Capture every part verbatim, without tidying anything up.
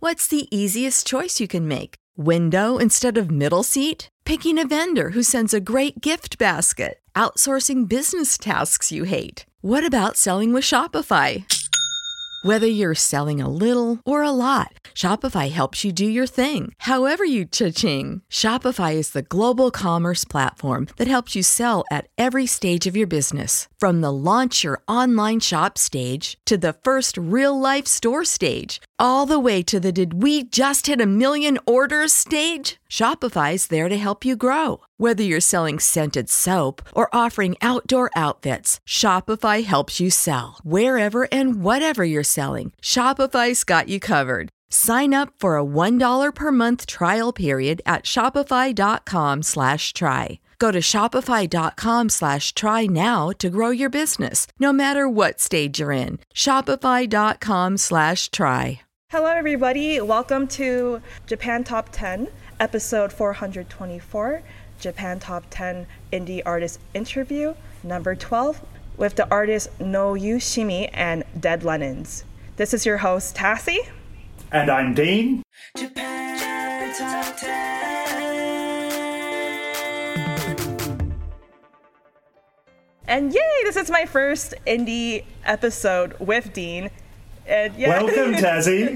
What's the easiest choice you can make? Window instead of middle seat? Picking a vendor who sends a great gift basket? Outsourcing business tasks you hate? What about selling with Shopify? Whether you're selling a little or a lot, Shopify helps you do your thing, however you cha-ching. Shopify is the global commerce platform that helps you sell at every stage of your business. From the launch your online shop stage to the first real-life store stage, all the way to the did we just hit a million orders stage. Shopify's there to help you grow. Whether you're selling scented soap or offering outdoor outfits, Shopify helps you sell. Wherever and whatever you're selling, Shopify's got you covered. Sign up for a one dollar per month trial period at shopify.com slash try. Go to shopify.com slash try now to grow your business, no matter what stage you're in. Shopify.com slash try. Hello, everybody. Welcome to Japan Top ten, episode four hundred twenty-four, Japan Top ten Indie Artist Interview, number twelve, with the artists Noyu Shimi and Dead Lemons. This is your host, Tassie. And I'm Dean. Japan Top ten. And yay, this is my first indie episode with Dean. And yeah. Welcome, Tassie.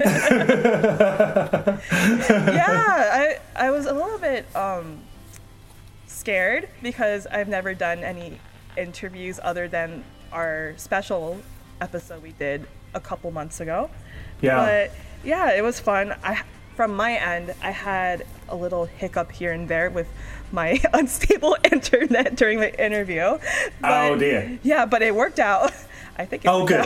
yeah, I, I was a little bit um, scared because I've never done any interviews other than our special episode we did a couple months ago. Yeah. But yeah, it was fun. I, from my end, I had a little hiccup here and there with my unstable internet during the interview. But, oh dear. Yeah, but it worked out. I think it Oh, good.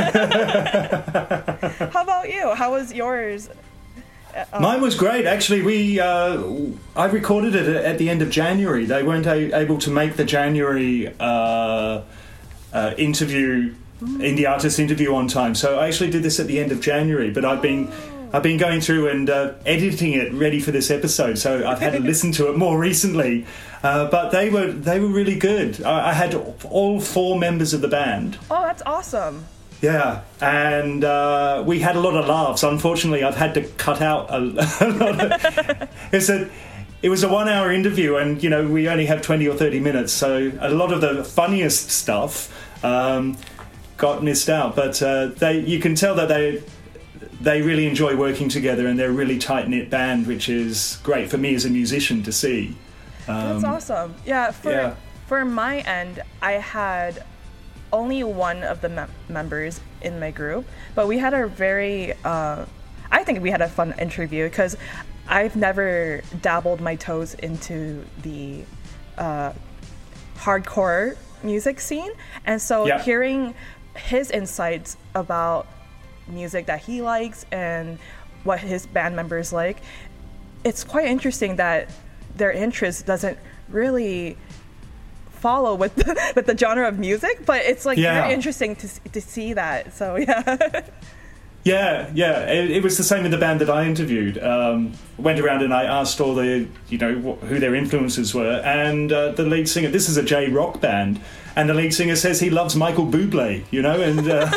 How about you? How was yours? Um, Mine was great. Actually, we uh, I recorded it at the end of January. They weren't a- able to make the January uh, uh, interview, indie artist interview on time. So I actually did this at the end of January. But I've been I've been going through and uh, editing it ready for this episode. So I've had to listen to it more recently. Uh, but they were they were really good. I, I had all four members of the band. Oh, that's awesome. Yeah, and uh, we had a lot of laughs. Unfortunately, I've had to cut out a, a lot of... It's a, it was a one-hour interview, and, you know, we only have twenty or thirty minutes, so a lot of the funniest stuff um, got missed out. But uh, they, you can tell that they they really enjoy working together, and they're a really tight-knit band, which is great for me as a musician to see. Um, That's awesome. Yeah, for yeah. for my end, I had only one of the mem- members in my group, but we had a very, uh, I think we had a fun interview because I've never dabbled my toes into the uh, hardcore music scene, and so yeah. hearing his insights about music that he likes and what his band members like, it's quite interesting that their interest doesn't really follow with the, with the genre of music, but it's like yeah. very interesting to to see that. So yeah. Yeah, yeah. It, it was the same with the band that I interviewed. Um, went around and I asked all the, you know, wh- who their influences were, and uh, the lead singer. This is a J rock band, and the lead singer says he loves Michael Bublé. You know, and uh,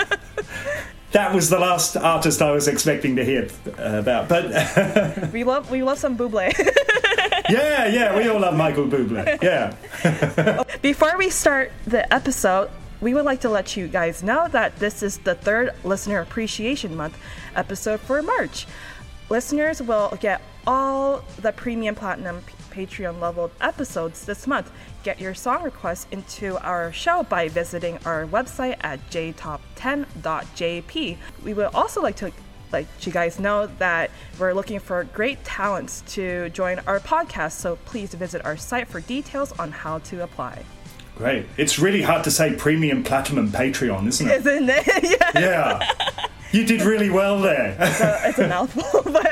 that was the last artist I was expecting to hear uh, about. But we love we love some Bublé. yeah, yeah. We all love Michael Bublé. Yeah. Before we start the episode, we would like to let you guys know that this is the third Listener Appreciation Month episode for March. Listeners will get all the premium platinum Patreon level episodes this month. Get your song requests into our show by visiting our website at j top ten dot j p. We would also like to let you guys know that we're looking for great talents to join our podcast, so please visit our site for details on how to apply. Great. It's really hard to say premium platinum Patreon, isn't it? Isn't it? Yeah. Yeah. You did really well there. It's a, it's a mouthful, but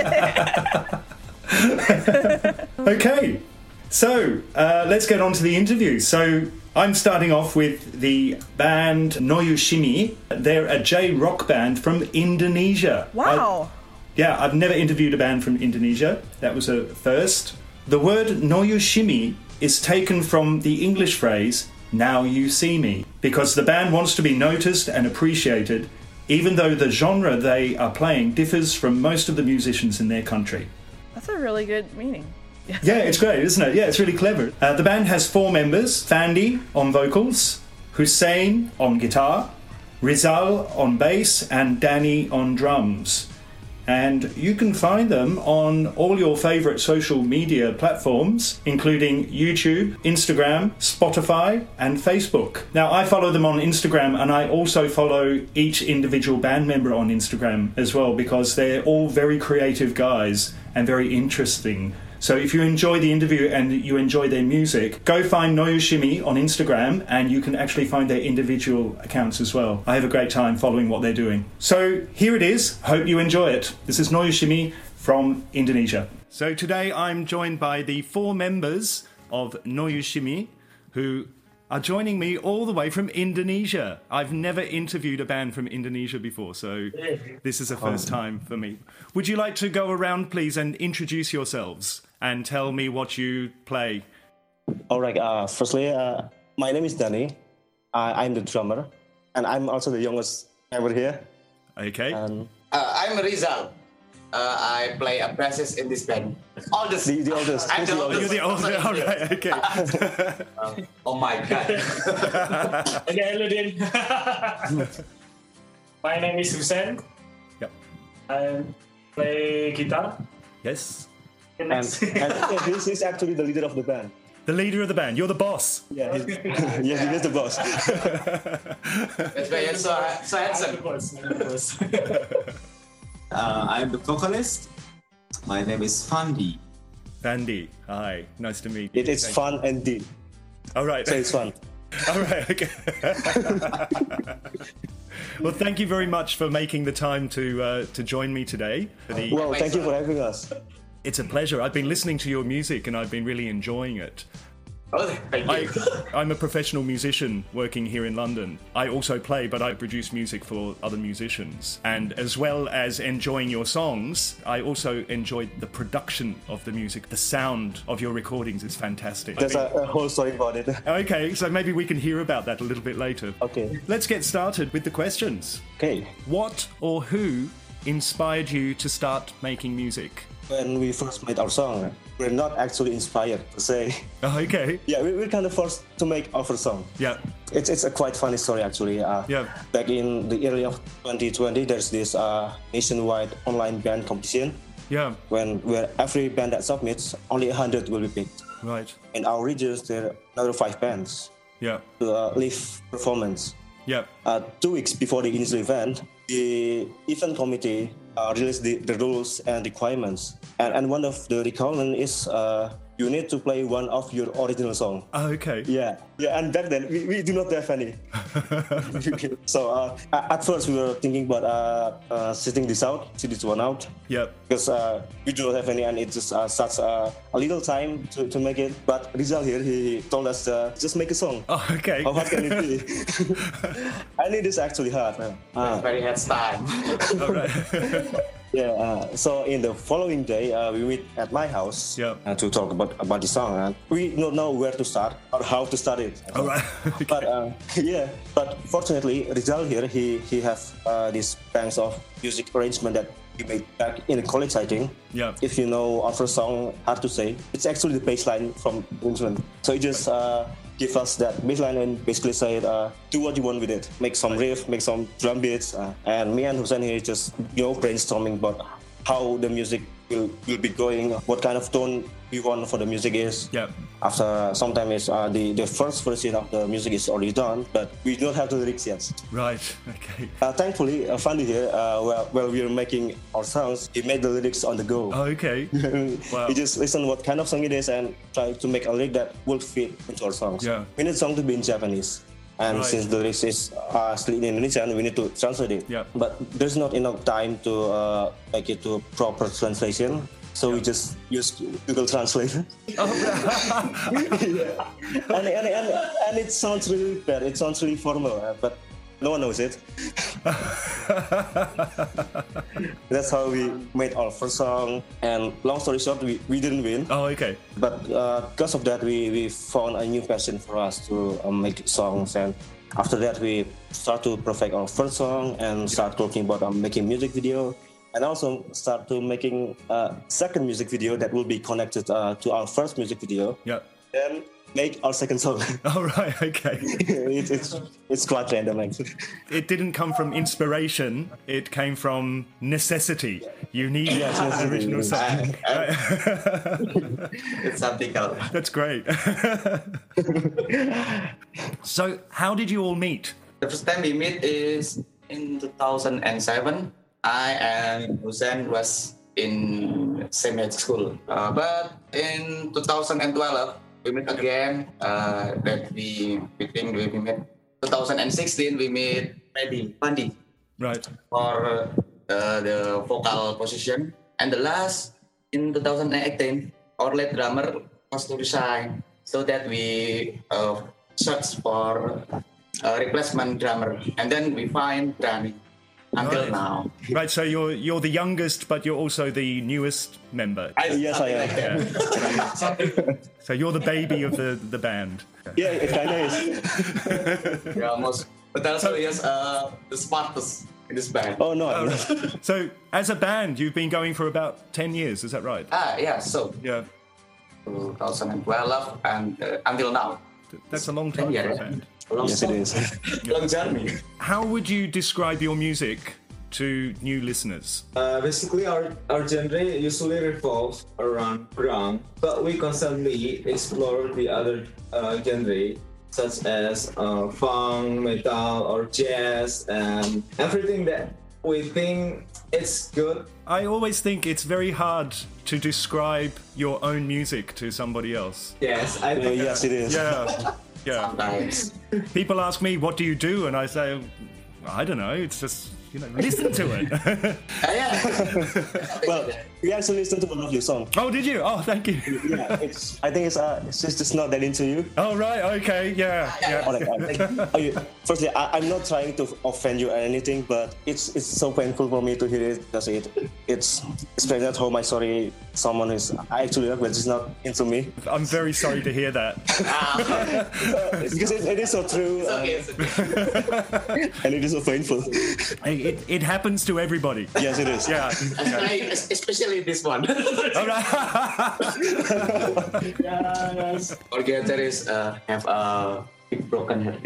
I did. Okay. So, uh, let's get on to the interview. So, I'm starting off with the band Noyu Shimi. They're a J-rock band from Indonesia. Wow. I, yeah, I've never interviewed a band from Indonesia. That was a first. The word Noyu Shimi is taken from the English phrase, now you see me, because the band wants to be noticed and appreciated even though the genre they are playing differs from most of the musicians in their country. That's a really good meaning. Yeah, it's great, isn't it? Yeah, it's really clever. Uh, the band has four members: Fandi on vocals, Hussein on guitar, Rizal on bass, and Danny on drums. And you can find them on all your favourite social media platforms, including YouTube, Instagram, Spotify, and Facebook. Now, I follow them on Instagram, and I also follow each individual band member on Instagram as well, because they're all very creative guys and very interesting. So if you enjoy the interview and you enjoy their music, go find Noyoshimi on Instagram, and you can actually find their individual accounts as well. I have a great time following what they're doing. So here it is. Hope you enjoy it. This is Noyoshimi from Indonesia. So today I'm joined by the four members of Noyoshimi, who are joining me all the way from Indonesia. I've never interviewed a band from Indonesia before, so this is the first time for me. Would you like to go around, please, and introduce yourselves and tell me what you play? All right. Uh, firstly, uh, my name is Danny. Uh, I'm the drummer, and I'm also the youngest member here. Okay. Um, Uh, I'm Rizal. Uh, I play a bassist in this band. Oldest. the, the oldest. I'm the the oldest. You're the oldest. All right. Okay. Uh, oh my god. Okay, hello, Din. My name is Hussein. Yep. I play guitar. Yes. And, and yeah, he's, he's actually the leader of the band. The leader of the band. You're the boss. Yeah, he's, yeah, he is the boss. That's why you're so, so I'm the handsome. boss. I'm the boss. Uh, I'm the vocalist. My name is Fandi. Fandi. Hi. Nice to meet you. It is Thank fun and deep. you. All right. So it's fun. All right. Okay. Well, thank you very much for making the time to uh, to join me today. For the- Well, thank you for having us. It's a pleasure. I've been listening to your music and I've been really enjoying it. Oh, thank I, you. I'm a professional musician working here in London. I also play, but I produce music for other musicians. And as well as enjoying your songs, I also enjoyed the production of the music. The sound of your recordings is fantastic. There's a, a whole story about it. Okay, so maybe we can hear about that a little bit later. Okay. Let's get started with the questions. Okay. What or who inspired you to start making music? When we first made our song, we're not actually inspired per se. Oh, okay. Yeah, we, we're kind of forced to make our song. Yeah. It's it's a quite funny story actually. Uh, Yeah. Back in the early of twenty twenty, there's this uh, nationwide online band competition Yeah. when where every band that submits, only one hundred will be picked. Right. In our regions, there are another five bands Yeah. to uh, live performance. Yeah. Uh, two weeks before the initial event, the event committee uh, released the, the rules and requirements. And, and one of the requirements is uh, you need to play one of your original song. Oh, okay. Yeah, yeah, and back then we, we do not have any. So uh, at first we were thinking about uh, uh, sitting this out, sit this one out, Yep. because uh, we do not have any, and it's just uh, such uh, a little time to, to make it. But Rizal here, he told us uh, just make a song. Oh, okay. How hard can it be? And it is actually hard. Uh, uh, Very hard time. All right. yeah. Uh, so in the following day, uh, we meet at my house Yeah. uh, to talk about about the song, and we don't know where to start or how to start it. All right. Okay. But uh, yeah, but fortunately, Rizal here, he he have uh, these banks of music arrangement that we made back in college, I think. Yeah. If you know our first song, Hard to Say, it's actually the bass line from instrument. So he just uh, give us that bass line and basically said, uh, do what you want with it. Make some riff, make some drum beats. Uh, and me and Hussein here just, you know, brainstorming about how the music will, will be going, what kind of tone we want for the music is. Yeah. After some time, is uh, the, the first version of the music is already done, but we don't have the lyrics yet. Right. Okay. Uh, thankfully, uh, Fandi here, uh, while, while we were making our songs, he made the lyrics on the go. Oh, okay. Wow. He just listened what kind of song it is and try to make a lyric that will fit into our songs. Yeah. We need song to be in Japanese. And Right. since the lyrics is uh, still in Indonesian, we need to translate it. Yeah. But there's not enough time to uh, make it to proper translation. So we just use Google Translate. Oh, Yeah. and, and, and, and it sounds really bad. It sounds really formal, uh, but no one knows it. That's how we made our first song. And long story short, we, we didn't win. Oh, okay. But uh, because of that, we, we found a new passion for us to uh, make songs. And after that, we start to perfect our first song and start talking about um, making music video, and also start to making a second music video that will be connected uh, to our first music video. Yeah. Then make our second song. Oh, right, okay. it, it's it's quite random, actually. It didn't come from inspiration, it came from necessity. You need Yes, an necessity. original song. It's something else. That's great. So, how did you all meet? The first time we meet is in two thousand seven. I and Hussein was in same age school. Uh, but in two thousand twelve, we met again. Uh, that we, we think we met. twenty sixteen, we met Freddy Pandi Right. for uh, the vocal position. And the last, in two thousand eighteen, our lead drummer was to resign. So that we uh, search for a replacement drummer. And then we find Danny until Right. now. Right, so you're you're the youngest, but you're also the newest member. Yes, I am. So you're the baby of the, the band. Yeah, it kind of is. Yeah, almost. But also, yes, uh, the smartest in this band. Oh no. I'm not. So as a band, you've been going for about ten years, is that right? Ah, yeah, so Yeah. twenty twelve and uh, until now. That's a long time Yeah, for a yeah. band. Long Yes, it is. Long journey. How would you describe your music to new listeners? Uh, basically, our, our genre usually revolves around grunge, but we constantly explore the other uh, genre, such as uh, funk, metal, or jazz, and everything that we think it's good. I always think it's very hard to describe your own music to somebody else. Yes, I Uh, think yes, it is. Yeah. Yeah. Sometimes. People ask me, what do you do? And I say, I don't know, it's just, you know, listen to it. Ah, yeah. Well, we actually listened to one of your songs. Oh, did you? Oh, thank you. Yeah, it's. I think it's uh, it's just, just not that into you. Oh, right, okay, yeah. yeah. Alright, alright. Oh, you- Firstly, I, I'm not trying to offend you or anything, but it's it's so painful for me to hear it because it it's it's very at home. I sorry, someone is I actually like, but it's not into me I'm very sorry to hear that. because it, it is so true It's uh, okay, it's okay. and it is so painful. It, it, it happens to everybody. Yes, it is. Yeah. Especially, especially this one. All right. Yes. Our guitarist uh, have a big broken head.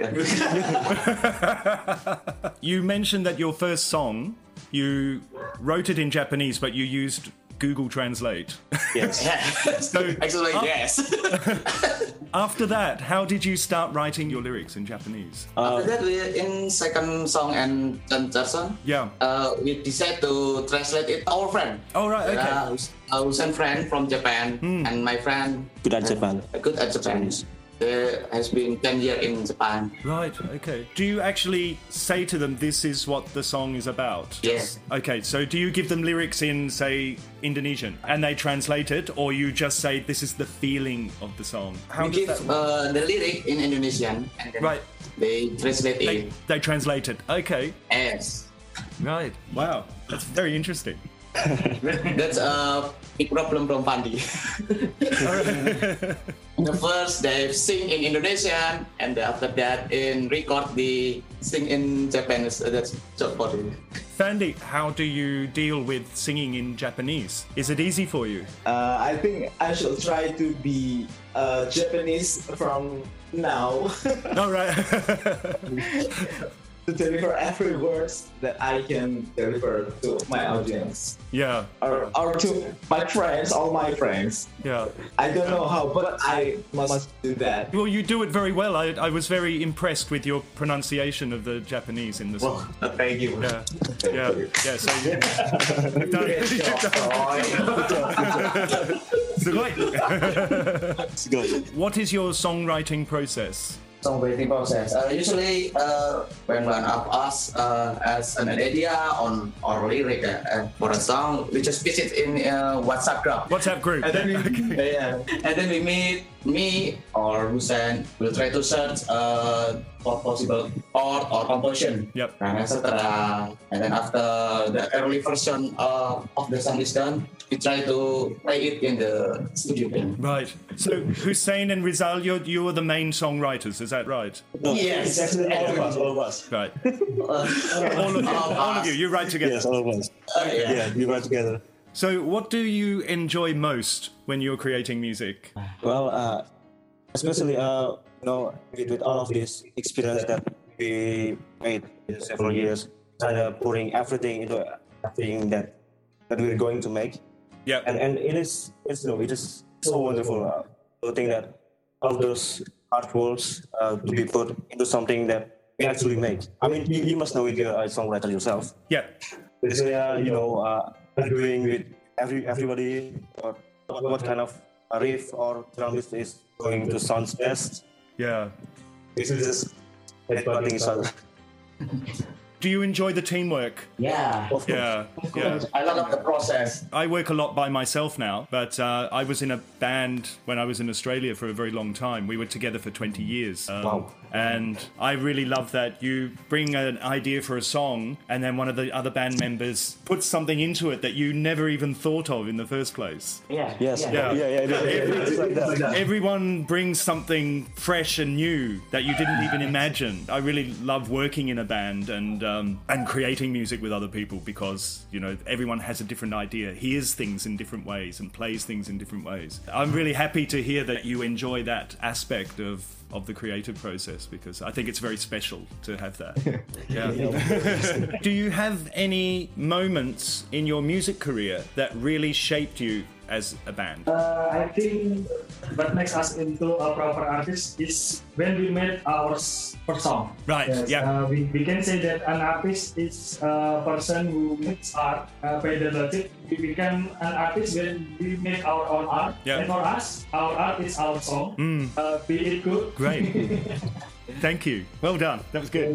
You mentioned that your first song, you wrote it in Japanese, but you used Google Translate. Yes. So Actually, uh, yes. after that, how did you start writing your lyrics in Japanese? After that, we in second song and third song, Yeah. uh, we decided to translate it our friend. Oh, right, okay. Uh, a Hussein friend from Japan and my friend Good at Japan. uh, good at Japan. He has been ten years in Japan. Right, okay. Do you actually say to them, this is what the song is about? Yes. Okay, so do you give them lyrics in, say, Indonesian, and they translate it, or you just say, this is the feeling of the song? How we does give that work? uh, the lyric in Indonesian and then Right. they translate They, it they translate it. Okay. as. Right. Wow. That's very interesting. That's a big problem from Pandi. The first they sing in Indonesian, and after that in record they sing in Japanese. That's so funny. Fandy, how do you deal with singing in Japanese? Is it easy for you? Uh, I think I should try to be uh, Japanese from now No, right. to deliver every word that I can deliver to my audience Yeah. or, or to my friends, all my friends. Yeah. I don't know how, but I must do that. Well, you do it very well. I, I was very impressed with your pronunciation of the Japanese in the song. Uh, thank you. Yeah, yeah, yeah. So you, you've done it. You've done it. Sugoi. It's good. What is your songwriting process? Songwriting process. Uh, usually, uh, when one of us uh, has an idea on or lyric uh, for a song, we just pitch it in uh, WhatsApp group. WhatsApp group. And then we, Okay. yeah, And then we meet me or Hussein will try to search uh, for possible chord or composition. Yep. And et cetera. And then after the early version uh, of the song is done, we try to play it in the studio. Right. So Hussein and Rizal, you're, you're the main songwriters, is that right? No, Yes. it's actually all of us, all of us. Right. all of you, all of you, you write together. Yes, all of us. Uh, yeah. Yeah, we write together. So what do you enjoy most when you're creating music? Well, uh, especially uh, you know, with, with all of this experience that we made in several years, kind of putting everything into everything that that we're going to make. Yeah. And and it is it's you know it is so wonderful uh, to think that all those hard works uh, to be put into something that we actually make. I mean, you, you must know it, you're a songwriter yourself. Yeah. Basically, uh, you know, uh, arguing with every everybody or what, what kind of a riff or drum beat is going to sound best. Yeah. Basically, just headbutting each other. Do you enjoy the teamwork? Yeah. Of course. Yeah. Yeah. I love the process. I work a lot by myself now, but uh, I was in a band when I was in Australia for a very long time. We were together for twenty years. Um, Wow. And I really love that you bring an idea for a song and then one of the other band members puts something into it that you never even thought of in the first place. Yeah. Yes. Yeah. Yeah. Yeah. Yeah. yeah, yeah, it's like that. Everyone brings something fresh and new that you didn't even imagine. I really love working in a band and um, and creating music with other people because, you know, everyone has a different idea, hears things in different ways and plays things in different ways. I'm really happy to hear that you enjoy that aspect of of the creative process because I think it's very special to have that. Yeah. Do you have any moments in your music career that really shaped you as a band? Uh, I think what makes us into a proper artist is when we made our s- first song. Right, Yes, yeah. uh, we, we can say that an artist is a person who makes art uh, by the logic. We become an artist when we make our own art. Yeah. And for us, our art is our song. Mm. Uh, be it good. Great. Thank you. Well done. That was good.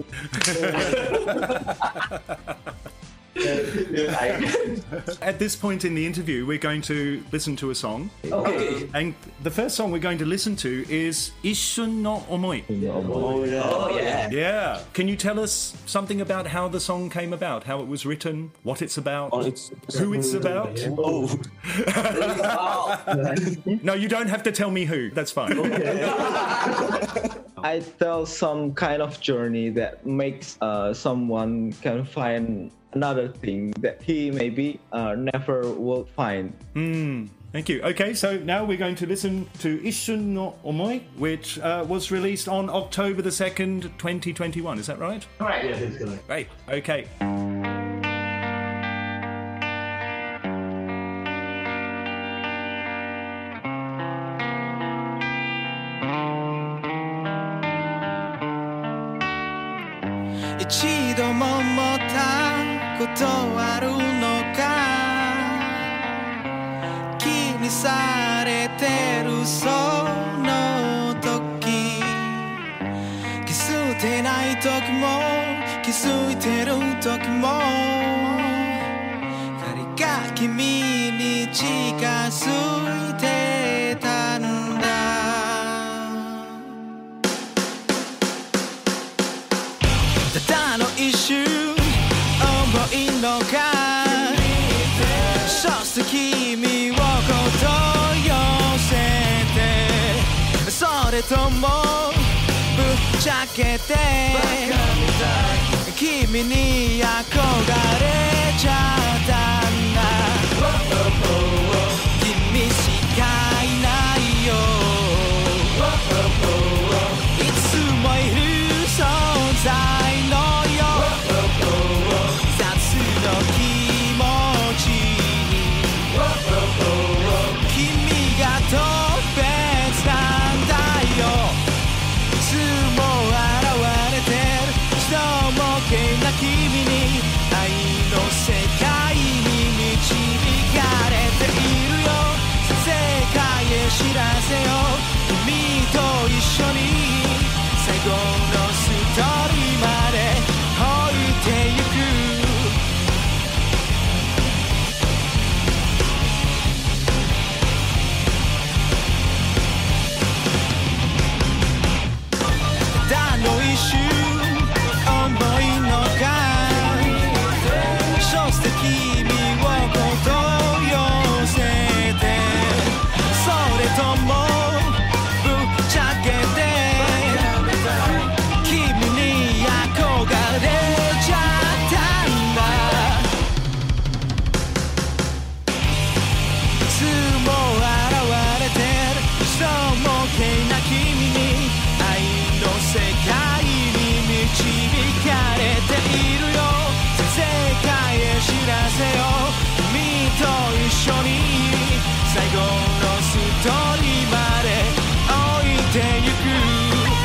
At this point in the interview, we're going to listen to a song. Okay. And the first song we're going to listen to is Ishun no Omoi. Oh yeah. Oh yeah. Yeah. Can you tell us something about how the song came about, how it was written, what it's about, Oh, it's, who it's about? Oh. No, you don't have to tell me who. That's fine. I tell some kind of journey that makes uh, someone can find another thing that he maybe uh, never will find. Mm, thank you. Okay, so now we're going to listen to Ishun no Omoi, which uh, was released on October the second, twenty twenty-one. Is that right? Right. Yeah, that's correct. Right. Okay. 一度も思ったことあるのか気にされてるその時気づいてない時も気づいてる時も光が君に近づいてたんだただの一瞬思いのかそして君をこう寄せてそれともぶっちゃけて君に憧れちゃったんだ君しかいないよいつもいる存在のよ雑の気持ちに君が特別なんだよいつも現れてる人もけな君に愛の世界に導かれているよ世界へ知らせよ君と一緒に最後のストーリーまで置いてゆく一緒に最後のストーリーまで置いてゆく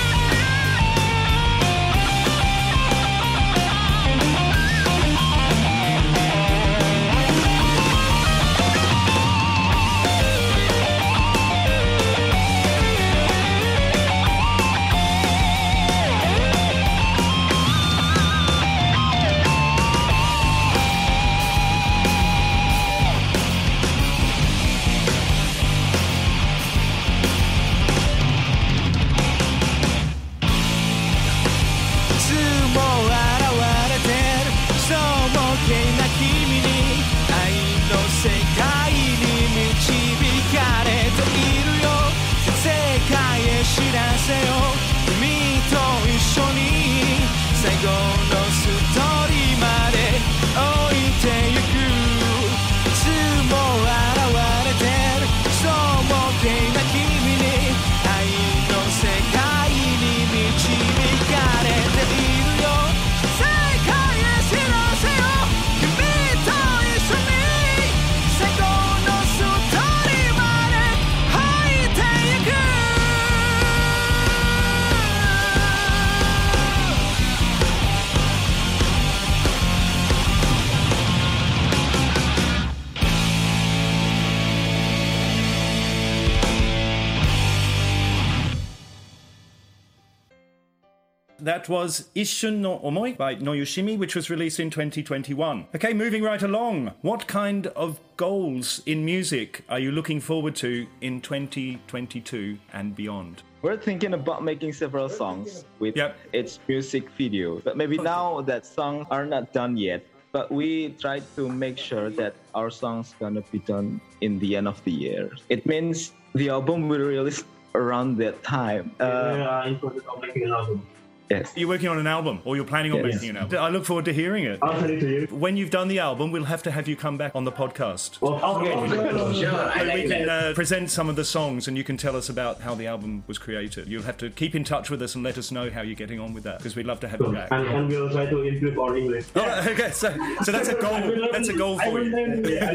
That was Isshin no Omoi by Noyoshimi, which was released in twenty twenty-one. Okay, moving right along. What kind of goals in music are you looking forward to in twenty twenty-two and beyond? We're thinking about making several songs with yep. its music video, but maybe now that songs are not done yet. But we try to make sure that our songs gonna be done in the end of the year. It means the album will release around that time. Uh, yeah, in process of making an album. Yes. You're working on an album, or you're planning on yes. making an album. I look forward to hearing it. I'll send it to you. When you've done the album, we'll have to have you come back on the podcast. Well, okay. Sure, I like we can that. uh, present some of the songs, and you can tell us about how the album was created. You'll have to keep in touch with us and let us know how you're getting on with that, because we'd love to have Sure. you back. And, and we'll try to improve our English. Oh, okay, so so that's a goal. That's a goal for you.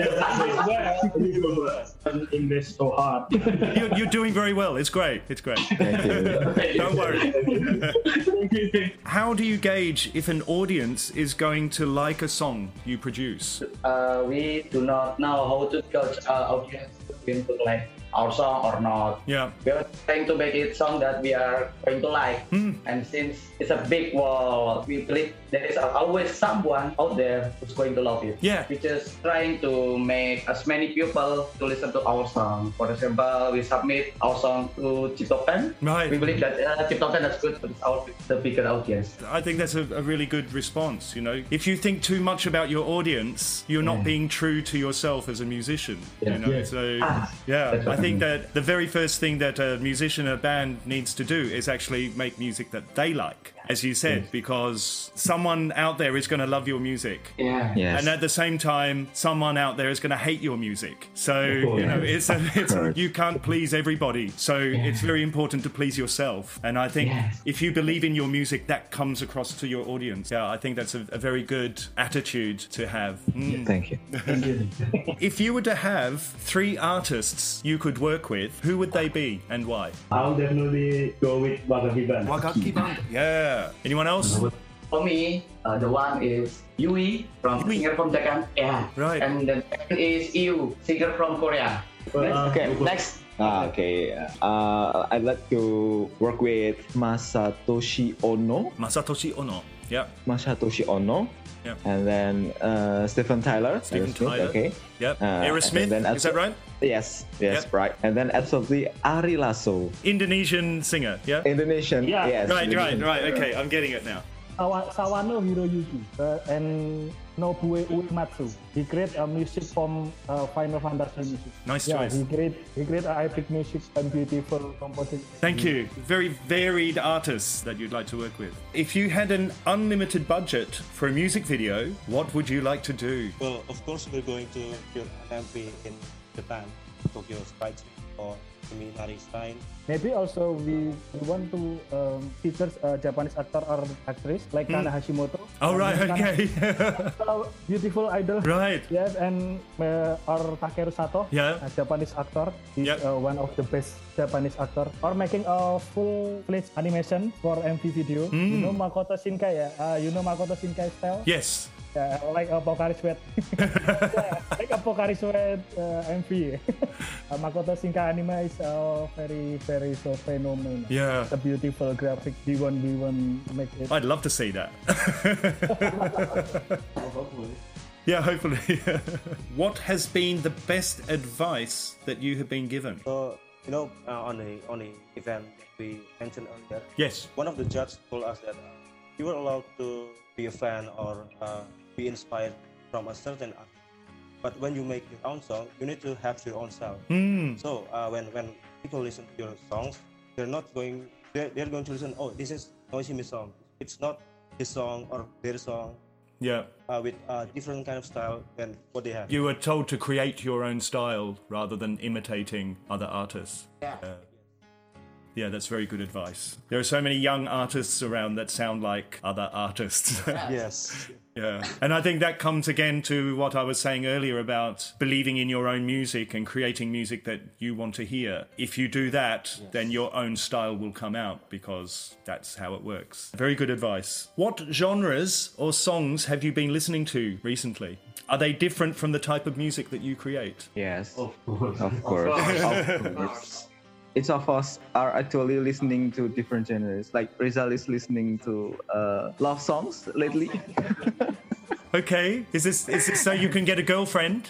English so hard. You're, you're doing very well. It's great. It's great. Thank you. Don't worry. How do you gauge if an audience is going to like a song you produce? Uh, we do not know how to gauge uh, audience going to like our song or not. Yeah. We are trying to make it song that we are going to like. Mm. And since it's a big world, we believe there is always someone out there who's going to love it. Yeah. We're just trying to make as many people to listen to our song. For example, we submit our song to Ciptopen. Right. We believe that uh, Ciptopen is good for our, the bigger audience. I think that's a, a really good response, you know. If you think too much about your audience, you're not Yeah. being true to yourself as a musician, Yeah. you know. Yeah. So, Ah, yeah, that's I what I think mean. that the very first thing that a musician, a band needs to do is actually make music that they like, as you said, because someone out there is going to love your music. Yeah. Yes. And at the same time, someone out there is going to hate your music. So, you know, it's, a, it's a, you can't please everybody. So it's very important to please yourself. And I think Yes. if you believe in your music, that comes across to your audience. Yeah, I think that's a, a very good attitude to have. Mm. Thank you. If you were to have three artists you could work with, who would they be and why? I'll definitely go with Wagaki Band. Wagaki Band. Yeah. Anyone else? For me, uh, the one is Yui from Yui. singer from Japan. Yeah. Right. And the second is Yu, singer from Korea. Uh, Okay, next. Ah, okay. Uh, I'd like to work with Masatoshi Ono. Masatoshi Ono. Yeah. Masatoshi Ono. Yep. And then uh, Stephen Tyler. Stephen Aerosmith, Tyler. Okay. Yep. Uh, Aerosmith. and then Is that abso- right? Yes. Yes. Yep. Right. And then absolutely Ari Lasso. Indonesian singer. Yeah. Indonesian. Yeah. Yes. Right, right, Indonesian. right. Okay, I'm getting it now. Sawa- Sawano Hiroyuki uh, and Nobue Uematsu. He create uh, music from uh, Final Fantasy music. Nice Yeah, choice. he create he create uh, epic music and beautiful composition. Thank you. Very varied artists that you'd like to work with. If you had an unlimited budget for a music video, what would you like to do? Well, of course, we're going to build an M P in Japan, Tokyo Skytree, or Kimi Naristein. Maybe also we, we want to um, feature a Japanese actor or actress like Hmm. Kana Hashimoto. Oh, And right, Kana- okay. a beautiful idol. Right. Yes, and uh, or Takeru Sato, Yeah. a Japanese actor. He's Yep. uh, one of the best Japanese actor. Or making a full-fledged animation for M V video. You Mm. know Makoto Shinkai, yeah? Uh, you know Makoto Shinkai style? Yes. Yeah, like a Pocari Sweat. Yeah, like a Pocari Sweat uh, M V. uh, Makoto Shinkai anime is uh, very, very so phenomenal. Yeah. The beautiful graphic. We want, we want make it. I'd love to see that. Yeah, hopefully. What has been the best advice that you have been given? So you know, uh, on the on the event we mentioned earlier. Yes. One of the judges told us that uh, you were allowed to be a fan or uh, be inspired from a certain artist. But when you make your own song, you need to have your own style. Mm. So uh, when when people listen to your songs, they're not going. They're, they're going to listen. Oh, this is Noishimi song. It's not his song or their song. Yeah. Uh, with uh, different kind of style than what they have. You were told to create your own style rather than imitating other artists. Yeah. Uh, yeah, that's very good advice. There are so many young artists around that sound like other artists. Yes. Yeah. And I think that comes again to what I was saying earlier about believing in your own music and creating music that you want to hear. If you do that, yes. then your own style will come out because that's how it works. Very good advice. What genres or songs have you been listening to recently? Are they different from the type of music that you create? Yes. Of course. Of course. Of course. Each of us are actually listening to different genres. Like Rizal is listening to uh, love songs lately. Okay, is this is this so you can get a girlfriend?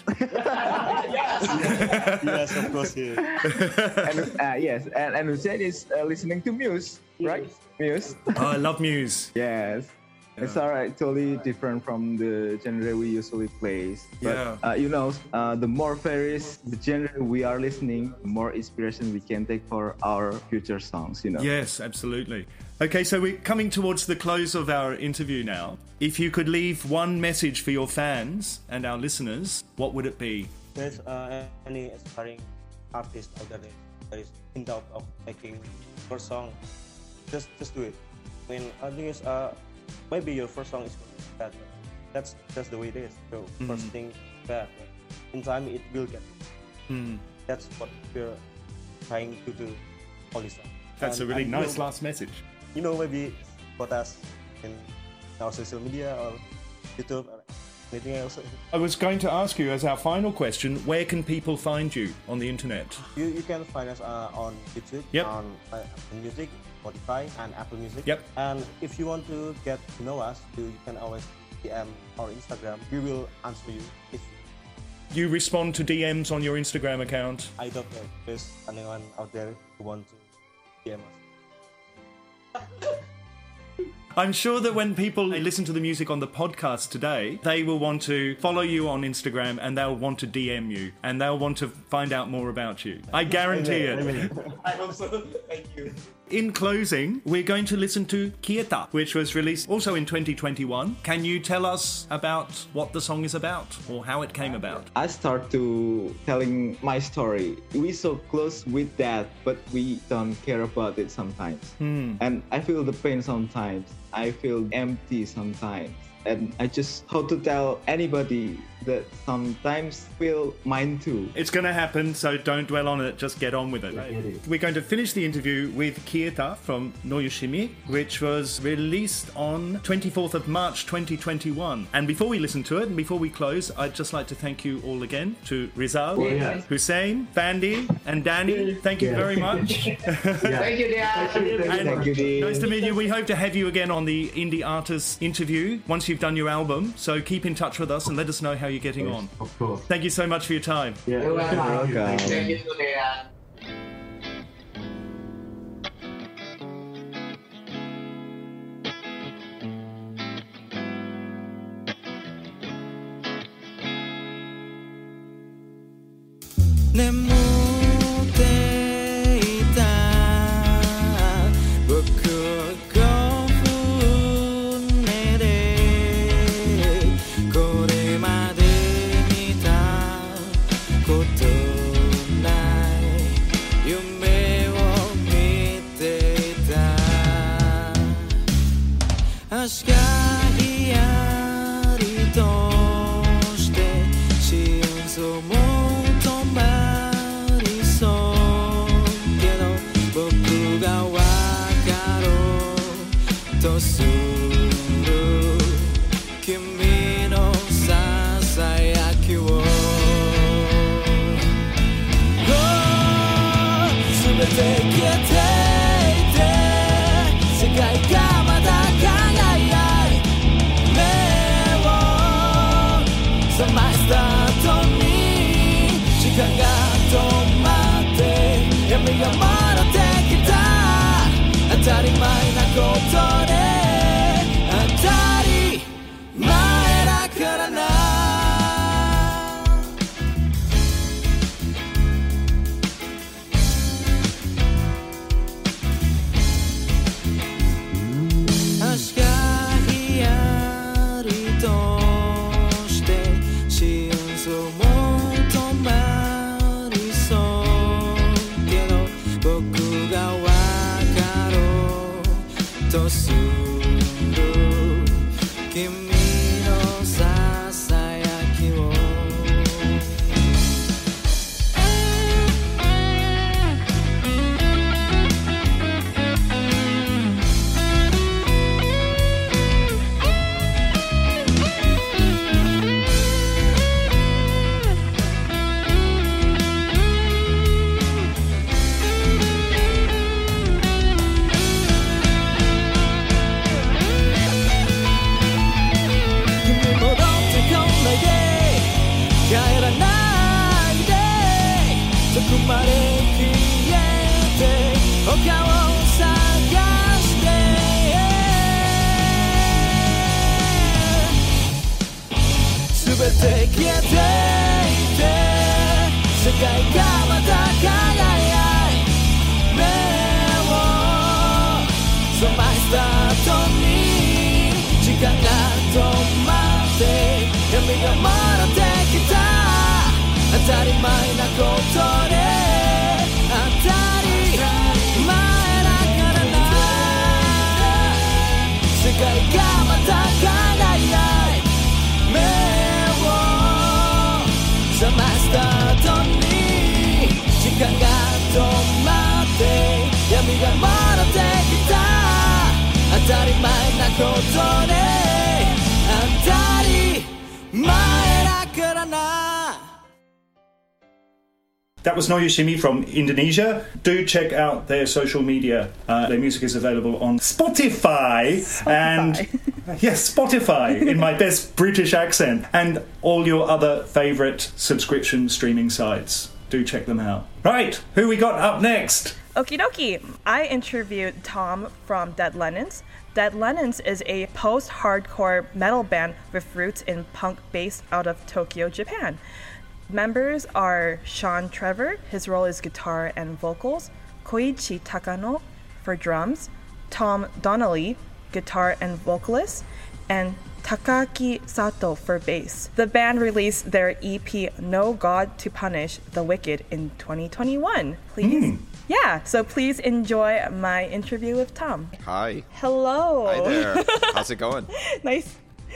Yes, of course. Yeah. and, uh, yes, and and Hussein is uh, listening to Muse, right? Muse. Oh, I love Muse. Yes. It's alright, totally different from the genre we usually play. But, Yeah. uh, you know, uh, the more varies the genre we are listening, the more inspiration we can take for our future songs, you know. Yes, absolutely. Okay, so we're coming towards the close of our interview now. If you could leave one message for your fans and our listeners, what would it be? There's uh, any aspiring artist out there that is in doubt of making first song, just just do it. I mean, I think it's uh. Maybe your first song is bad. That's that's the way it is. So Mm. first thing bad. In time it will get. Mm. That's what we're trying to do all this time. That's And- a really and, you nice know, last message. You know, maybe support us in our social media or YouTube or anything else. I was going to ask you as our final question, where can people find you on the internet? You you can find us uh, on YouTube, Yep. on uh, Apple Music, Spotify, and Apple Music. Yep. And if you want to get to know us, you, you can always D M our Instagram. We will answer you. If You respond to D Ms on your Instagram account? I don't know, if there's anyone out there who want to D M us. I'm sure that when people listen to the music on the podcast today, they will want to follow you on Instagram and they'll want to D M you and they'll want to find out more about you. I guarantee it. I hope so. Thank you. In closing, we're going to listen to Kieta, which was released also in twenty twenty-one. Can you tell us about what the song is about or how it came about? I start to telling my story. We so close with that, but we don't care about it sometimes. Hmm. And I feel the pain sometimes. I feel empty sometimes. And I just how to tell anybody that sometimes feel mine too. It's going to happen, so don't dwell on it, just get on with it. We're going to finish the interview with Kieta from Noyoshimi, which was released on twenty-fourth of March twenty twenty-one. And before we listen to it, and before we close, I'd just like to thank you all again, to Rizal, Oh, yeah. Hussein, Fandi, and Danny. Thank you Yeah. very much. Thank you, Dad. Thank you, Dean. Nice to meet you. We hope to have you again on the Indie Artists interview once you've done your album. So keep in touch with us and let us know how you're getting on. Of course. Thank you so much for your time. Yeah. You're welcome. Thank you. Welcome. Thank you, Dad. Nemu teita Boku nere Koremade mita koto nai Yume 足がひやりとして心臓も止まりそうけど僕がわかろうとする君のささやきを全て消えていて世界がまだ輝い目を覚ました後に時間が止まって闇が戻ってきた当たり前なことで当たり前だからな足がひやりとして心臓も止まりそうけど僕がわかろうとする君のささやきを帰らないでそこまで消えて他を探して全て消えていて世界がまた輝い目を覚ました後に時間が止まって闇が戻ってきた当たり前なことで当たり前だからな世界がまた輝い目を覚ました後に時間が止まって闇が戻ってきた当たり前なことで当たり前だからな That was Noyoshimi from Indonesia. Do check out their social media. Uh, their music is available on Spotify, Spotify. and yes, Spotify in my best British accent, and all your other favourite subscription streaming sites. Do check them out. Right, who we got up next? Okie dokie. I interviewed Tom from Dead Lennons. Dead Lennons is a post-hardcore metal band with roots in punk based out of Tokyo, Japan. Members are Sean Trevor, his role is guitar and vocals, Koichi Takano for drums, Tom Donnelly, guitar and vocalist, and Takaaki Sato for bass. The band released their E P No God to Punish the Wicked in twenty twenty-one. Please. Mm. Yeah, so please enjoy my interview with Tom. Hi. Hello. Hi there. How's it going? Nice.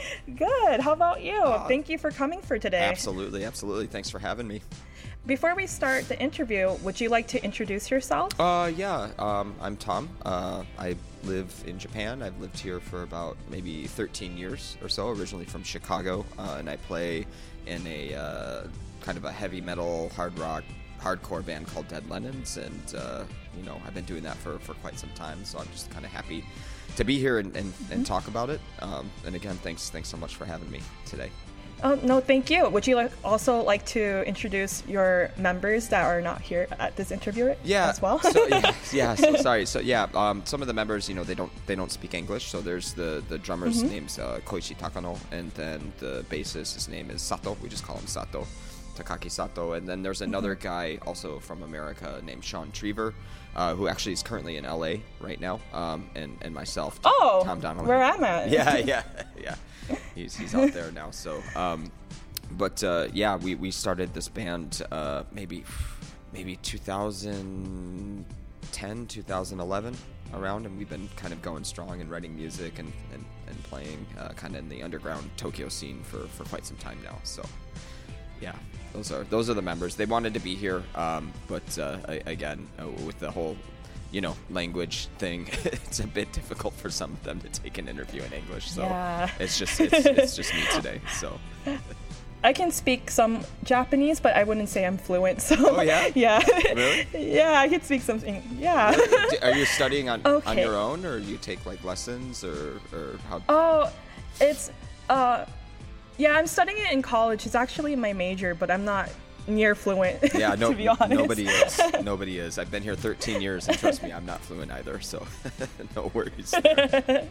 Good. How about you? Uh, Thank you for coming for today. Absolutely, absolutely. Thanks for having me. Before we start the interview, would you like to introduce yourself? Uh, yeah. Um, I'm Tom. Uh, I live in Japan. I've lived here for about maybe thirteen years or so, originally from Chicago, uh, and I play in a uh, kind of a heavy metal, hard rock, hardcore band called Dead Lennons, and uh, you know, I've been doing that for, for quite some time, so I'm just kind of happy to be here and, and, mm-hmm. and talk about it. Um, and again, thanks thanks so much for having me today. Oh, no, thank you. Would you like, also like to introduce your members that are not here at this interview yeah, as well? so, yeah, yeah. So sorry. So yeah, um, some of the members, you know, they don't they don't speak English. So there's the the drummer's mm-hmm. name's uh, Koichi Takano, and then the bassist, his name is Sato. We just call him Sato, Takaaki Sato. And then there's another mm-hmm. guy also from America named Sean Trevor, uh, who actually is currently in L A right now, um, and and myself. Oh, Tom Donnelly. Where I'm at. Yeah, yeah, yeah. He's he's out there now. So, um, but uh, yeah, we, we started this band uh, maybe maybe two thousand ten, two thousand eleven around, and we've been kind of going strong and writing music and, and, and playing uh, kind of in the underground Tokyo scene for, for quite some time now. So yeah, those are those are the members. They wanted to be here, um, but uh, I, again, uh, with the whole, you know, language thing, it's a bit difficult for some of them to take an interview in English. So Yeah. it's just it's, it's just me today. So I can speak some Japanese, but I wouldn't say I'm fluent. So Oh, yeah? yeah, Really? yeah, I can speak something. Yeah. D- are you studying on, on Okay. your own, or you take like lessons, or or how? Oh, it's uh, yeah, I'm studying it in college. It's actually my major, but I'm not near fluent. Yeah, no, to be honest. nobody is. Nobody is. I've been here thirteen years, and trust me, I'm not fluent either. So, no worries. there.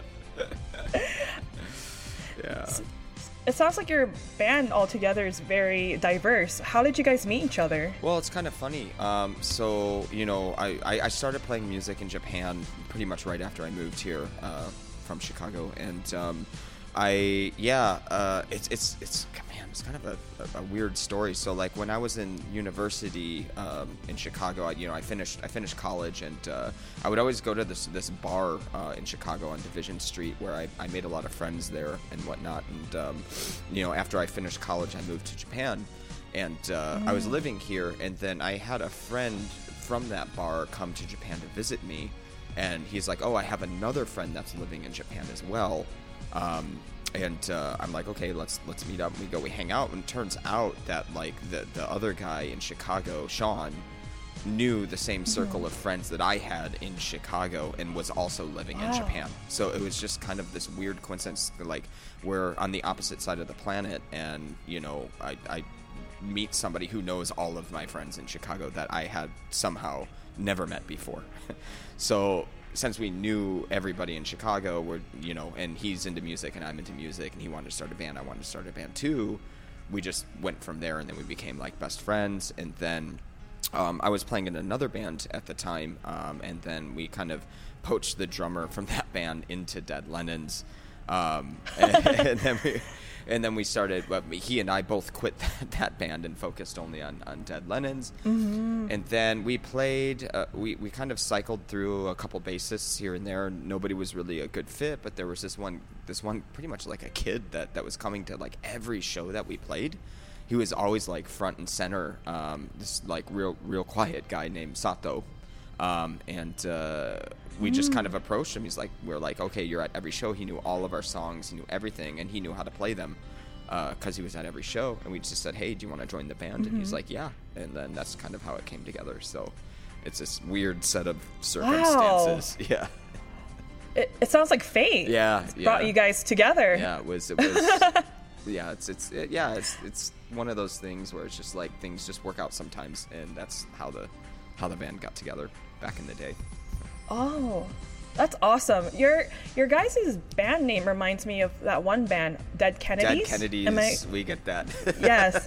yeah. It sounds like your band altogether is very diverse. How did you guys meet each other? Well, it's kind of funny. Um, so, you know, I, I, I started playing music in Japan pretty much right after I moved here uh, from Chicago, and um, I yeah, uh, it's it's it's man, it's kind of a, a, a weird story. So, like when I was in university um, in Chicago, I, you know, I finished I finished college, and uh, I would always go to this this bar uh, in Chicago on Division Street where I, I made a lot of friends there and whatnot. And um, you know, after I finished college, I moved to Japan. And uh, I was living here, and then I had a friend from that bar come to Japan to visit me, and he's like, "Oh, I have another friend that's living in Japan as well." Um, and uh, I'm like, "Okay, let's let's meet up." And we go, we hang out, and it turns out that like the the other guy in Chicago, Sean, knew the same circle of friends that I had in Chicago and was also living in Wow. Japan. So it was just kind of this weird coincidence, like we're on the opposite side of the planet, and you know, I. I meet somebody who knows all of my friends in Chicago that I had somehow never met before. So since we knew everybody in Chicago, we're, you know, and he's into music and I'm into music, and he wanted to start a band, I wanted to start a band too, we just went from there, and then we became like best friends. And then um, I was playing in another band at the time, um, and then we kind of poached the drummer from that band into Dead Lennons. Um, and, and then we and then we started, well, he and I both quit that, that band and focused only on, on Dead Lennons. Mm-hmm. And then we played, uh, we, we kind of cycled through a couple bassists here and there. Nobody was really a good fit, but there was this one, this one pretty much like a kid that, that was coming to like every show that we played. He was always like front and center, um, this like real, real quiet guy named Sato. Um, and uh, we just kind of approached him. He's like, we're like, okay, you're at every show. He knew all of our songs. He knew everything, and he knew how to play them because uh, he was at every show. And we just said, hey, do you want to join the band? And he's like, yeah. And then that's kind of how it came together. So it's this weird set of circumstances. Wow. Yeah. It, it sounds like fate. Yeah, It's brought yeah. you guys together. Yeah, it was. It was. yeah, it's it's it, yeah, it's it's one of those things where it's just like things just work out sometimes, and that's how the how the band got together back in the day. Oh, that's awesome. Your your guys' band name reminds me of that one band, Dead Kennedys. Dead Kennedys, Am I- we get that. Yes.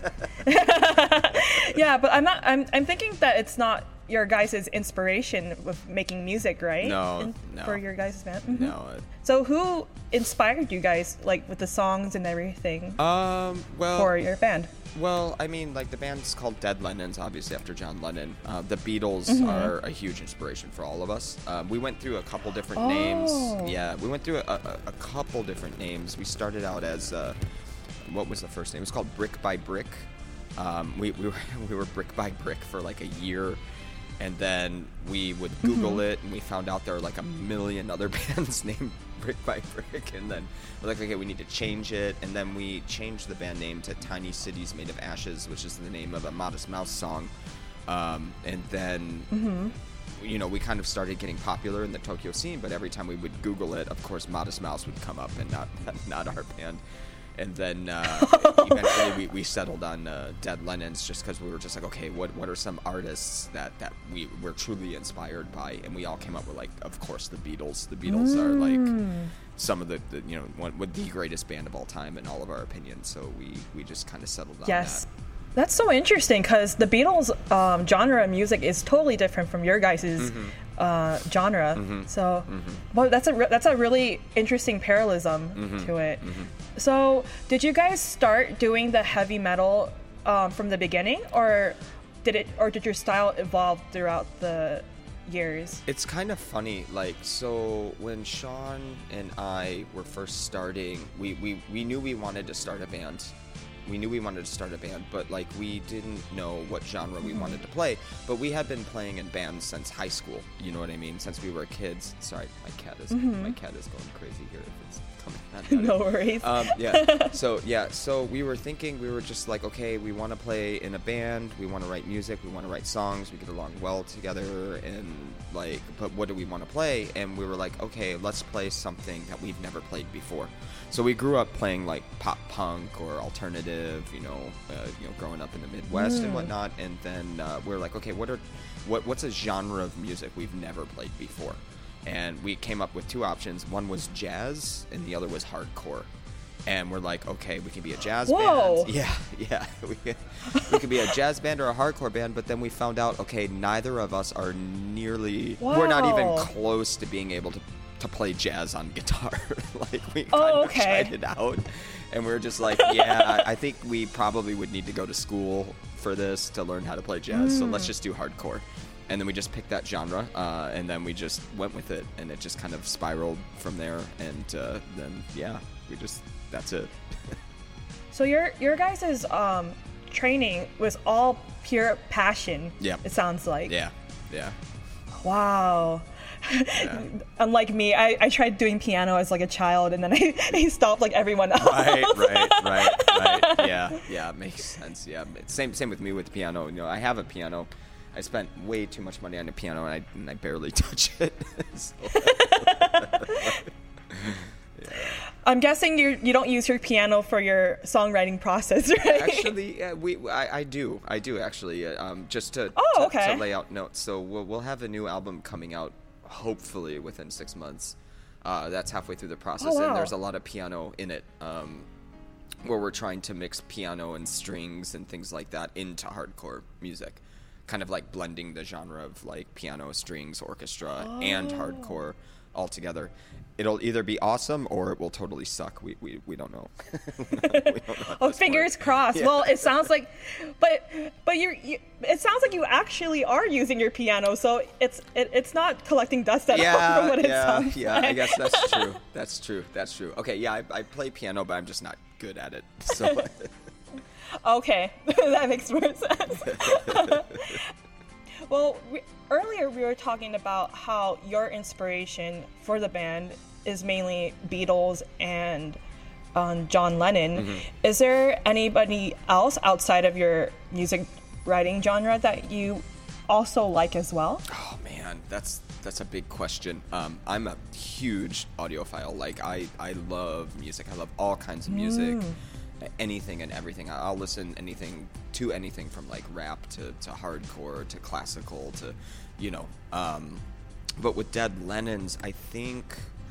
Yeah, but I'm not. I'm I'm thinking that it's not your guys' inspiration with making music, right? No, In- no. For your guys' band. Mhm. No. it- So who inspired you guys, like with the songs and everything, Um. Well. for your band? Well, I mean, like the band's called Dead Lennons, obviously after John Lennon. Uh, the Beatles Mhm. are a huge inspiration for all of us. Um, we went through a couple different Oh. names. Yeah, we went through a, a, a couple different names. We started out as uh, what was the first name? It was called Brick by Brick. Um, we we were we were Brick by Brick for like a year, and then we would Google Mhm. it, and we found out there were like a million other bands named Brick by Brick, and then we're like, okay, we need to change it, and then we changed the band name to Tiny Cities Made of Ashes, which is the name of a Modest Mouse song, um, and then Mm-hmm. you know, we kind of started getting popular in the Tokyo scene, but every time we would Google it, of course, Modest Mouse would come up and not not our band. And then uh, eventually we, we settled on uh, Dead Lennons just because we were just like, okay, what what are some artists that, that we were truly inspired by? And we all came up with, like, of course, the Beatles. The Beatles are, like, Mm. some of the, the you know, one with the greatest band of all time in all of our opinions. So we, we just kind of settled on Yes. that. That's so interesting because the Beatles um, genre of music is totally different from your guys' Mhm. uh, genre. Mhm. So, Mhm. well, that's a re- that's a really interesting parallelism Mhm. to it. Mhm. So, did you guys start doing the heavy metal um, from the beginning, or did it, or did your style evolve throughout the years? It's kind of funny. Like, so when Sean and I were first starting, we, we, we knew we wanted to start a band. We knew we wanted to start a band, but like we didn't know what genre we mm-hmm. wanted to play. But we had been playing in bands since high school. You know what I mean? Since we were kids. Sorry, my cat is mm-hmm. my cat is going crazy here. If it's coming. No worries. Um, yeah. So yeah. So we were thinking. We were just like, okay, we want to play in a band. We want to write music. We want to write songs. We get along well together. And like, but what do we want to play? And we were like, okay, let's play something that we've never played before. So we grew up playing like pop punk or alternative, you know, uh, you know, growing up in the Midwest mm. and whatnot. And then uh, we we're like, okay, what are, what what's a genre of music we've never played before? And we came up with two options. One was jazz, and the other was hardcore. And we're like, okay, we can be a jazz Whoa. band. Yeah, yeah, we could, we could be a jazz band or a hardcore band. But then we found out, okay, neither of us are nearly, wow. we're not even close to being able to. to play jazz on guitar. Like we kind oh, of okay. tried it out and we were just like, yeah, I think we probably would need to go to school for this to learn how to play jazz. Mm. So let's just do hardcore. And then we just picked that genre uh, and then we just went with it and it just kind of spiraled from there. And uh, then, yeah, we just, that's it. So your your guys' um, training was all pure passion. Yeah. It sounds like. Yeah, yeah. Wow. Yeah. Unlike me, I, I tried doing piano as like a child, and then I, I stopped like everyone else. Right, right, right, right. Yeah, yeah, makes sense. Yeah, same same with me with piano. You know, I have a piano. I spent way too much money on a piano, and I and I barely touch it. So, yeah. I'm guessing you you don't use your piano for your songwriting process, right? Actually, uh, we I, I do I do actually uh, um, just to, oh, to okay. to lay out notes. So we'll we'll have a new album coming out. Hopefully within six months. Uh, that's halfway through the process, oh, wow. and there's a lot of piano in it, um, where we're trying to mix piano and strings and things like that into hardcore music, kind of like blending the genre of like piano, strings, orchestra, oh. and hardcore all together. It'll either be awesome or it will totally suck. We we, we don't know. we don't know oh, fingers crossed. Yeah. Well, it sounds like, but but you're, you, it sounds like you actually are using your piano, so it's it, it's not collecting dust at yeah, all from what it yeah, sounds yeah, like. I guess that's true. That's true. That's true. Okay, yeah, I, I play piano, but I'm just not good at it. So. Okay, that makes more sense. Well, we, earlier we were talking about how your inspiration for the band is mainly Beatles and um, John Lennon. Mm-hmm. Is there anybody else outside of your music writing genre that you also like as well? Oh man, that's that's a big question. Um, I'm a huge audiophile. Like I, I love music. I love all kinds of music. Mm. Anything and everything. I'll listen anything to anything from like rap to, to hardcore to classical to, you know. Um, but with Dead Lennons, I think,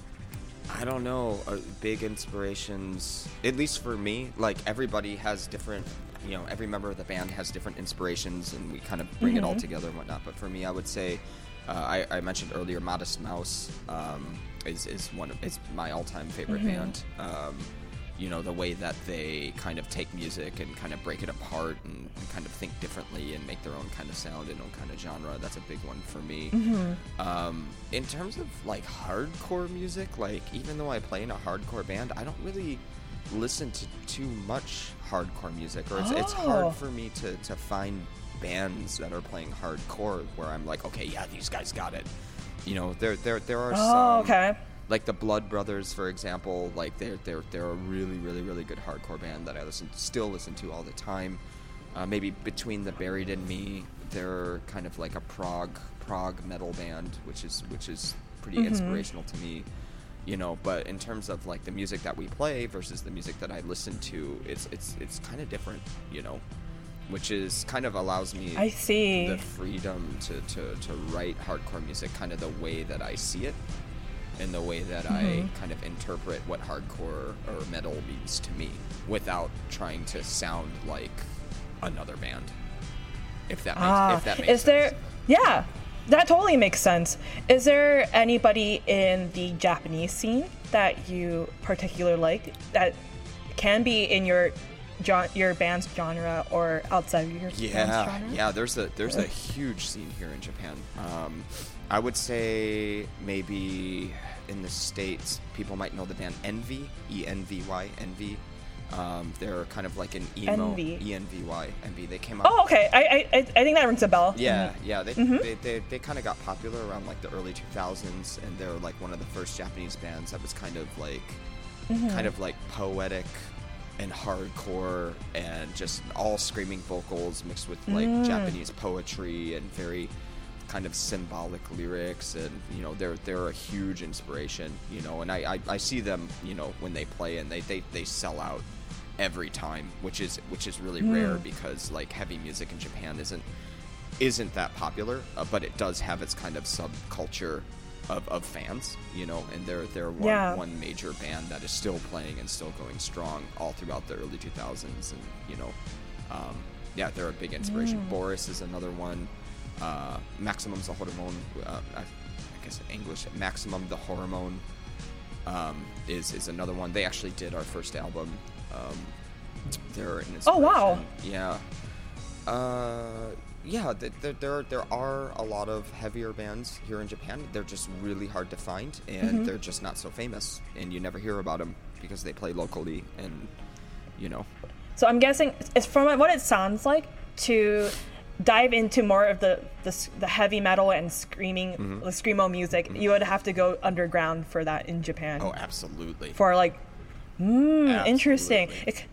I don't know, uh, big inspirations, at least for me, like everybody has different, you know, every member of the band has different inspirations and we kind of bring mm-hmm. it all together and whatnot. But for me, I would say, uh, I, I mentioned earlier, Modest Mouse um, is, is one of, is my all-time favorite mm-hmm. band. Um, you know, the way that they kind of take music and kind of break it apart and, and kind of think differently and make their own kind of sound and own kind of genre. That's a big one for me. Mm-hmm. Um, in terms of like hardcore music, like even though I play in a hardcore band, I don't really listen to too much hardcore music, or it's, oh. it's hard for me to, to find bands that are playing hardcore where I'm like, okay, yeah, these guys got it. You know, there there there are oh, some. okay. Like the Blood Brothers, for example, like they're they're they're a really really really good hardcore band that I listen still listen to all the time. Uh, maybe Between the Buried and Me, they're kind of like a prog prog metal band, which is which is pretty mm-hmm. inspirational to me, you know. But in terms of like the music that we play versus the music that I listen to, it's it's it's kind of different, you know, which is kind of allows me I see. the freedom to, to, to write hardcore music kind of the way that I see it. In the way that mm-hmm. I kind of interpret what hardcore or metal means to me, without trying to sound like another band. If that makes, ah, if that makes is sense. there? Yeah, that totally makes sense. Is there anybody in the Japanese scene that you particularly like that can be in your jo- your band's genre or outside of your band's Yeah, genre? yeah. There's a there's a huge scene here in Japan. Um, I would say maybe in the States, people might know the band Envy, E N V Y, Envy. Um, they're kind of like an emo, Envy. E N V Y, Envy. They came up. Oh, okay. I, I I think that rings a bell. Yeah, Mhm. yeah. They Mhm. they, they, they kind of got popular around like the early two thousands, and they're like one of the first Japanese bands that was kind of like, Mhm. kind of like poetic and hardcore and just all screaming vocals mixed with like Mm. Japanese poetry and very kind of symbolic lyrics, and you know they're they're a huge inspiration, you know, and I, I, I see them, you know, when they play, and they, they, they sell out every time, which is which is really Mm. rare because like heavy music in Japan isn't isn't that popular, uh, but it does have its kind of subculture of, of fans, you know, and they're they're one, Yeah. one major band that is still playing and still going strong all throughout the early two thousands, and you know, um, yeah, they're a big inspiration. Mm. Boris is another one. Uh, Maximum the Hormone, uh, I, I guess in English, Maximum the Hormone um, is is another one. They actually did our first album. Um, they're an Oh, wow. inspiration. Yeah. Uh, yeah, th- th- there there are a lot of heavier bands here in Japan. They're just really hard to find, and Mhm. they're just not so famous, and you never hear about them because they play locally, and you know. So I'm guessing it's from what it sounds like to dive into more of the the, s- the heavy metal and screaming Mhm. the screamo music. You would have to go underground for that in Japan. Oh, absolutely. For like, mm, interesting. It,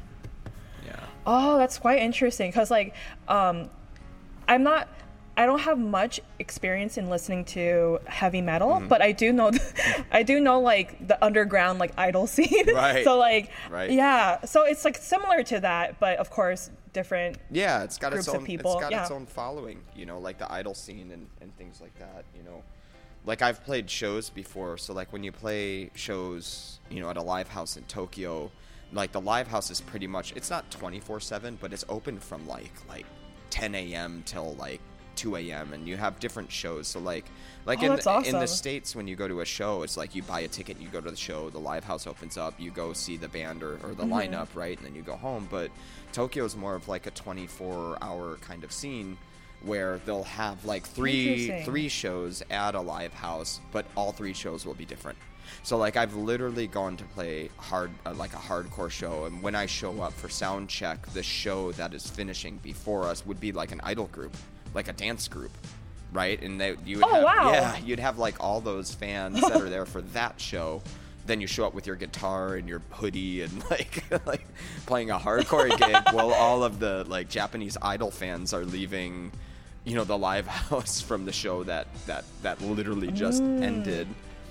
Yeah. Oh, that's quite interesting because like um, I'm not. I don't have much experience in listening to heavy metal, Mhm. but I do know, I do know like the underground like idol scene. Right. So like, Right. yeah. So it's like similar to that, but of course different. Yeah, it's got groups its own. of people. It's got yeah. its own following, you know, like the idol scene and, and things like that. You know, like I've played shows before, so like when you play shows, you know, at a live house in Tokyo, like the live house is pretty much, it's not twenty-four seven, but it's open from like like ten a.m. till like two a.m. and you have different shows. So like like Oh, in that's the, in the awesome. States, when you go to a show, it's like you buy a ticket, you go to the show, the live house opens up, you go see the band or, or the Mhm. lineup, right, and then you go home. But Tokyo is more of like a twenty-four hour kind of scene where they'll have like three Interesting. three shows at a live house, but all three shows will be different. So like I've literally gone to play hard uh, like a hardcore show, and when I show up for sound check, the show that is finishing before us would be like an idol group, like a dance group, right? And they you would Oh, have, wow. yeah, you'd have like all those fans that are there for that show. Then you show up with your guitar and your hoodie and like like playing a hardcore gig while all of the like Japanese idol fans are leaving, you know, the live house from the show that that that literally just Mm. ended.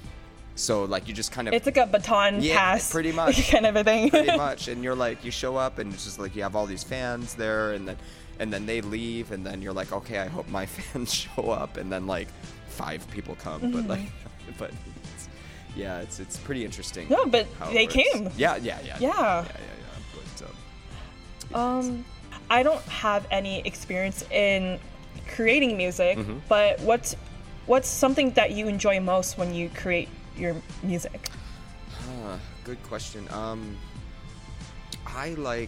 So like you just kind of It's like a baton yeah, pass, pretty much kind of a thing. pretty much, and you're like you show up and it's just like you have all these fans there, and then and then they leave, and then you're like, okay, I hope my fans show up, and then like five people come, but Mhm. like but it's, yeah, it's it's pretty interesting. No, but how it they works. came. Yeah, yeah, yeah, Yeah. yeah, yeah, yeah. But, um, Um, I don't have any experience in creating music, Mhm. but what's what's something that you enjoy most when you create your music? Huh, good question. Um, I like,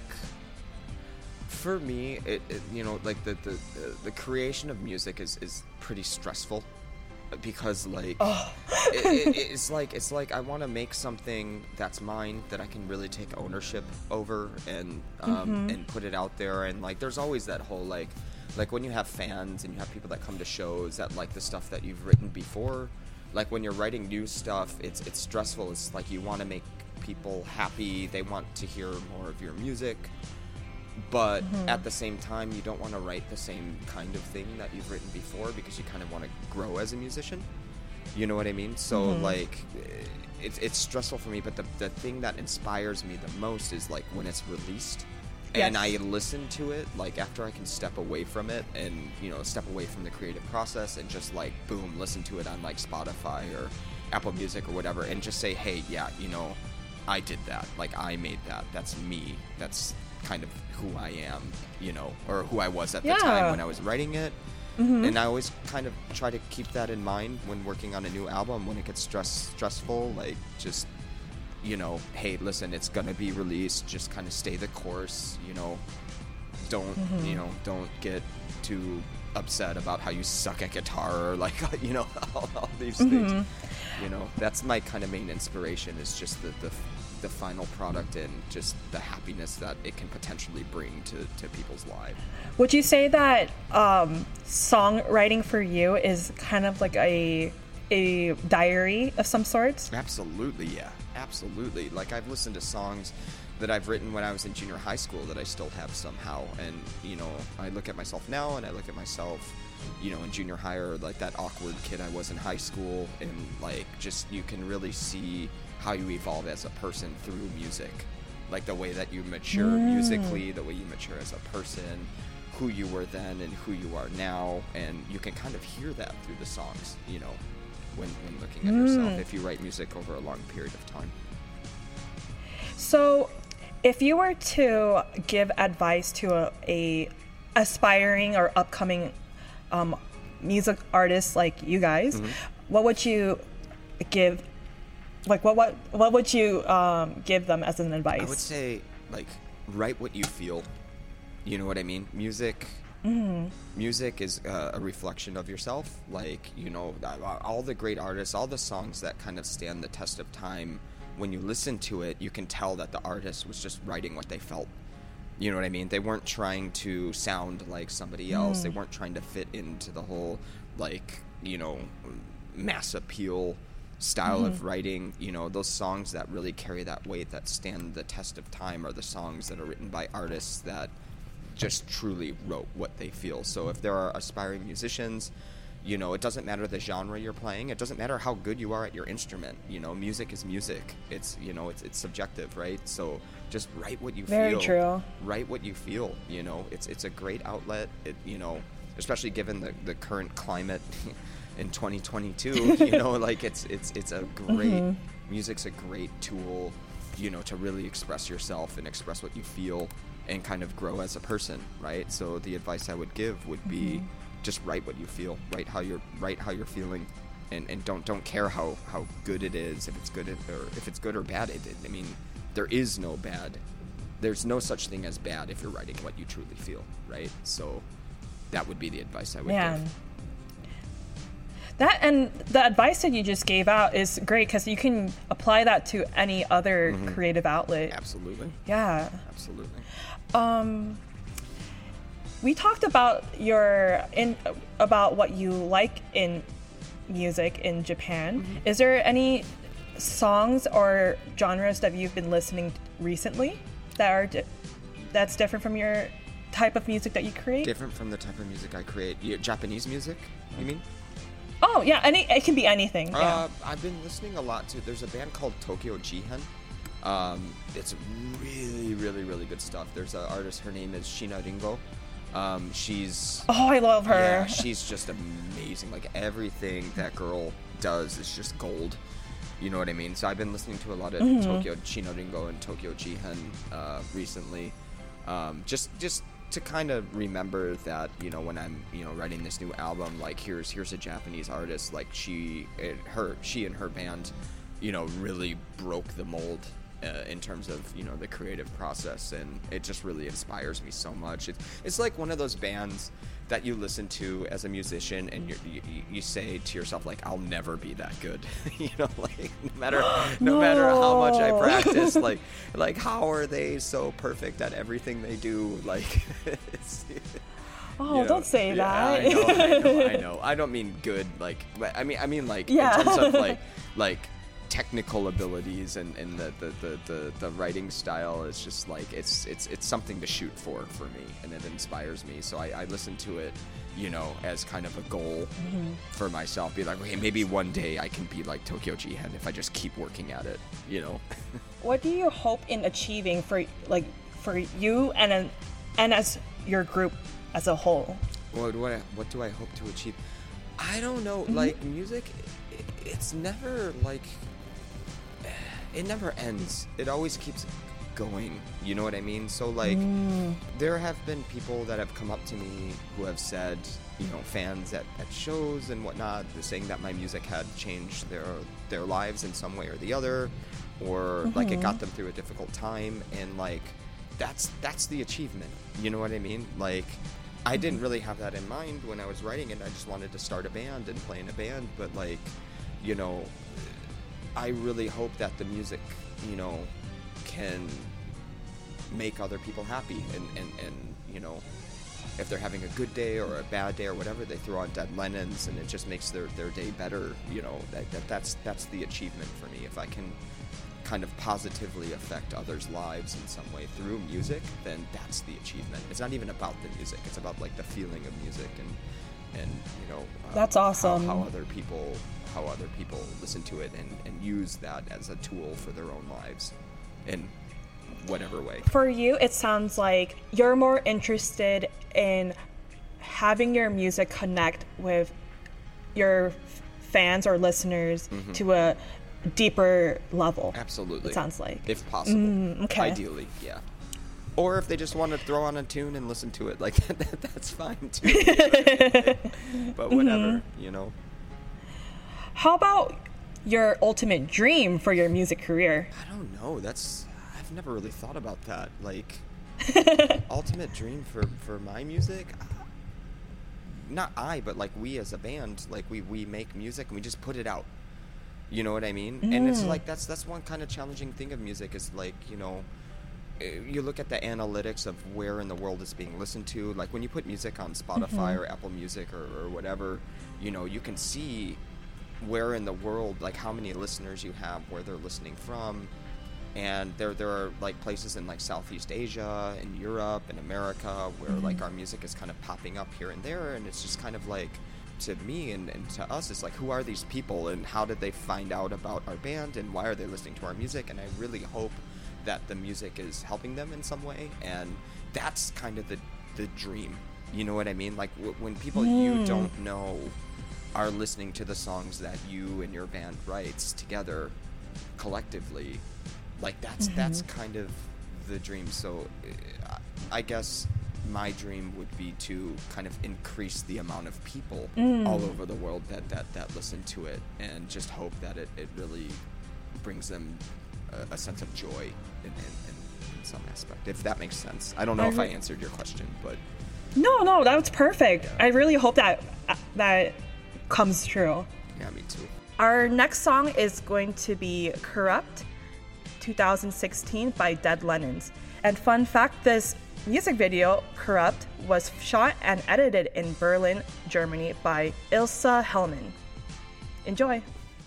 for me, it, it you know, like the, the the the creation of music is is pretty stressful, because like Oh. it, it, it's like it's like I want to make something that's mine that I can really take ownership over and um Mhm. and put it out there, and like there's always that whole like like when you have fans and you have people that come to shows that like the stuff that you've written before. Like when you're writing new stuff, it's it's stressful. It's like you want to make people happy. They want to hear more of your music, but Mhm. at the same time, you don't want to write the same kind of thing that you've written before because you kind of want to grow as a musician. You know what I mean? So Mhm. like, it's it's stressful for me. But the the thing that inspires me the most is like when it's released. And Yes. I listen to it, like, after I can step away from it and, you know, step away from the creative process and just, like, boom, listen to it on, like, Spotify or Apple Music or whatever and just say, hey, yeah, you know, I did that. Like, I made that. That's me. That's kind of who I am, you know, or who I was at the Yeah. time when I was writing it. Mhm. And I always kind of try to keep that in mind when working on a new album, when it gets stress stressful, like, just you know, hey, listen, it's gonna be released, just kind of stay the course, you know, don't, Mhm. you know, don't get too upset about how you suck at guitar or like, you know, all, all these things. Mhm. You know, that's my kind of main inspiration, is just the, the the final product and just the happiness that it can potentially bring to, to people's lives. Would you say that um, songwriting for you is kind of like a a diary of some sorts? Absolutely, yeah. Absolutely. Like, I've listened to songs that I've written when I was in junior high school that I still have somehow. And, you know, I look at myself now and I look at myself, you know, in junior high, or like that awkward kid I was in high school. And, like, just you can really see how you evolve as a person through music. Like, the way that you mature Mm. musically, the way you mature as a person, who you were then and who you are now. And you can kind of hear that through the songs, you know, when, when looking at yourself, Mm. if you write music over a long period of time. So, if you were to give advice to a, a aspiring or upcoming um, music artist like you guys, Mhm. what would you give? Like, what what what would you um, give them as an advice? I would say, like, write what you feel. You know what I mean? Music. Mhm. Music is uh, a reflection of yourself. Like, you know, all the great artists, all the songs that kind of stand the test of time. When you listen to it, you can tell that the artist was just writing what they felt. You know what I mean? They weren't trying to sound like somebody else. Mm. They weren't trying to fit into the whole, like, you know, mass appeal style of Mhm. writing. You know, those songs that really carry that weight, that stand the test of time, are the songs that are written by artists that just truly wrote what they feel. So if there are aspiring musicians, you know, it doesn't matter the genre you're playing. It doesn't matter how good you are at your instrument. You know, music is music. It's, you know, it's it's subjective, right? So just write what you Very feel. true. Write what you feel. You know, it's it's a great outlet. It, you know, especially given the, the current climate in twenty twenty-two. You know, like it's it's it's a great Mhm. music's a great tool. You know, to really express yourself and express what you feel and kind of grow as a person, right? So the advice I would give would be, Mhm. just write what you feel, write how you're write how you're feeling, and, and don't don't care how, how good it is, if it's good or if it's good or bad. It, it, I mean, there is no bad. There's no such thing as bad if you're writing what you truly feel, right? So that would be the advice I would Man. give. That and the advice that you just gave out is great because you can apply that to any other Mhm. creative outlet. Absolutely. Yeah. Absolutely. Um, we talked about your in about what you like in music in Japan. Mm-hmm. Is there any songs or genres that you've been listening recently that are di- that's different from your type of music that you create? Different from the type of music I create. You, Japanese music, you mean? Oh yeah, any it can be anything. Yeah. Uh, I've been listening a lot to. There's a band called Tokyo Jihen. Um, it's really, really, really good stuff. There's an artist. Her name is Shina Ringo. Um, she's. Oh, I love her. Yeah, she's just amazing. Like everything that girl does is just gold. You know what I mean? So I've been listening to a lot of Mhm. Tokyo Shina Ringo and Tokyo Jihen uh, recently. Um, just, just. to kind of remember that, you know, when I'm, you know, writing this new album, like here's here's a Japanese artist, like she it, her she and her band, you know, really broke the mold uh, in terms of, you know, the creative process, and it just really inspires me so much. It's it's like one of those bands that you listen to as a musician and you're, you you say to yourself, like, I'll never be that good. You know, like no matter no, No. matter how much I practice, like like how are they so perfect at everything they do? Like it's, Oh, you know, don't say yeah, that. I know, I know, I know. I don't mean good, like, but I mean, I mean like Yeah. in terms of like, like technical abilities and, and the, the, the, the, the writing style is just like it's it's it's something to shoot for for me, and it inspires me. So I, I listen to it, you know, as kind of a goal Mhm. for myself. Be like, okay, maybe one day I can be like Tokyo Jihen if I just keep working at it, you know. What do you hope in achieving for like for you and an, and as your group as a whole? What do I what do I hope to achieve? I don't know. Mhm. Like music, it, it's never like it never ends. It always keeps going. You know what I mean? So like, Mm. there have been people that have come up to me who have said, you know, fans at, at shows and whatnot, saying that my music had changed their their lives in some way or the other. or like it Mhm. got them through a difficult time, and like that's that's the achievement. You know what I mean? Like I didn't really have that in mind when I was writing it. I just wanted to start a band and play in a band, but like, you know, I really hope that the music, you know, can make other people happy, and, and, and you know, if they're having a good day or a bad day or whatever, they throw on Dead Lennons and it just makes their, their day better. You know, that, that that's that's the achievement for me. If I can kind of positively affect others' lives in some way through music, then that's the achievement. It's not even about the music. It's about like the feeling of music and and you know um, That's awesome. how, how other people how other people listen to it and, and use that as a tool for their own lives in whatever way. For you, it sounds like you're more interested in having your music connect with your f- fans or listeners Mhm. to a deeper level. Absolutely. It sounds like. If possible. Mm, okay. Ideally, yeah. Or if they just want to throw on a tune and listen to it, like that, that's fine too. But whatever, Mhm. you know. How about your ultimate dream for your music career? I don't know. That's I've never really thought about that. Like ultimate dream for for my music. Not I, but like we as a band, like we we make music and we just put it out. You know what I mean? And it's Mm. like that's that's one kind of challenging thing of music is like, you know, eh, you look at the analytics of where in the world it's being listened to. Like when you put music on Spotify Mhm. or Apple Music or, or whatever, you know, you can see where in the world, like how many listeners you have, where they're listening from. And there there are like places in like Southeast Asia and Europe and America where Mhm. like our music is kind of popping up here and there, and it's just kind of like, to me and, and to us, it's like, who are these people and how did they find out about our band and why are they listening to our music? And I really hope that the music is helping them in some way, and that's kind of the the dream. You know what I mean? Like w- when people you Mm. don't know are listening to the songs that you and your band writes together collectively, like that's that's Mhm. kind of the dream. So uh, I guess my dream would be to kind of increase the amount of people Mm. all over the world that, that, that listen to it, and just hope that it, it really brings them a, a sense of joy in, in, in, in some aspect, if that makes sense. I don't know I if I re- answered your question, but No, no, that was perfect. I really hope that that comes true. yeah, me too. Our next song is going to be Corrupt, twenty sixteen by Dead Lennons. And fun fact, this music video, Corrupt, was shot and edited in Berlin, Germany by Ilsa Hellman. Enjoy.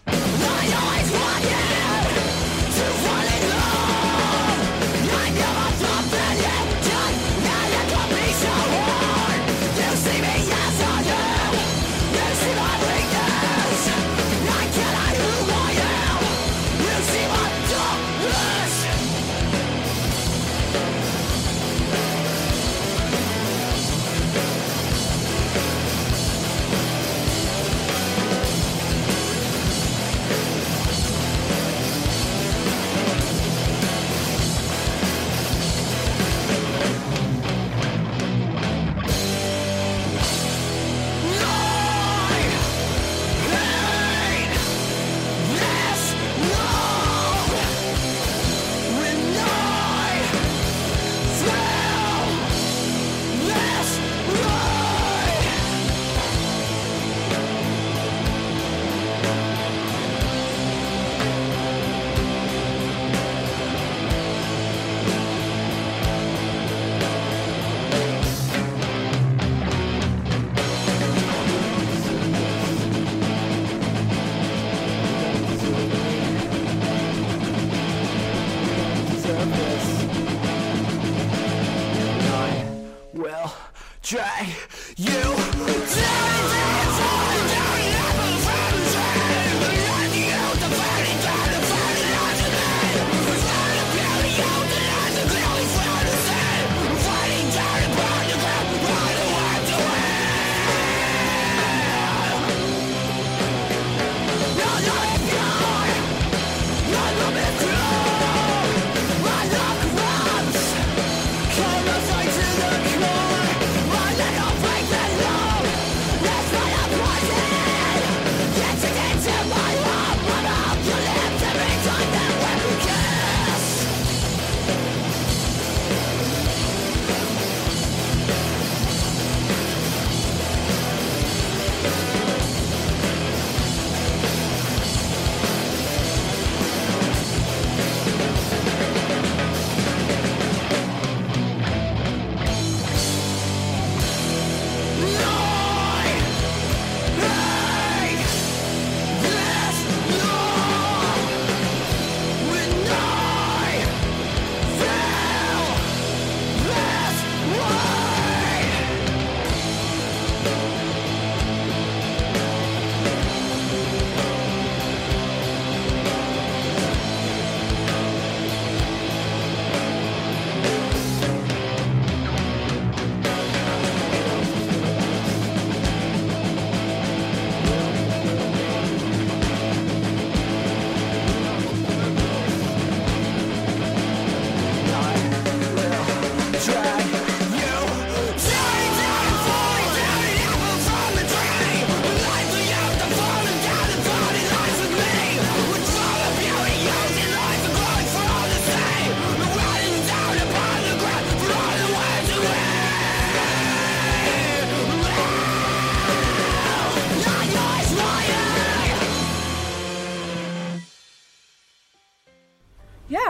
Will drag you down. Come and fight to the core. My leg will break the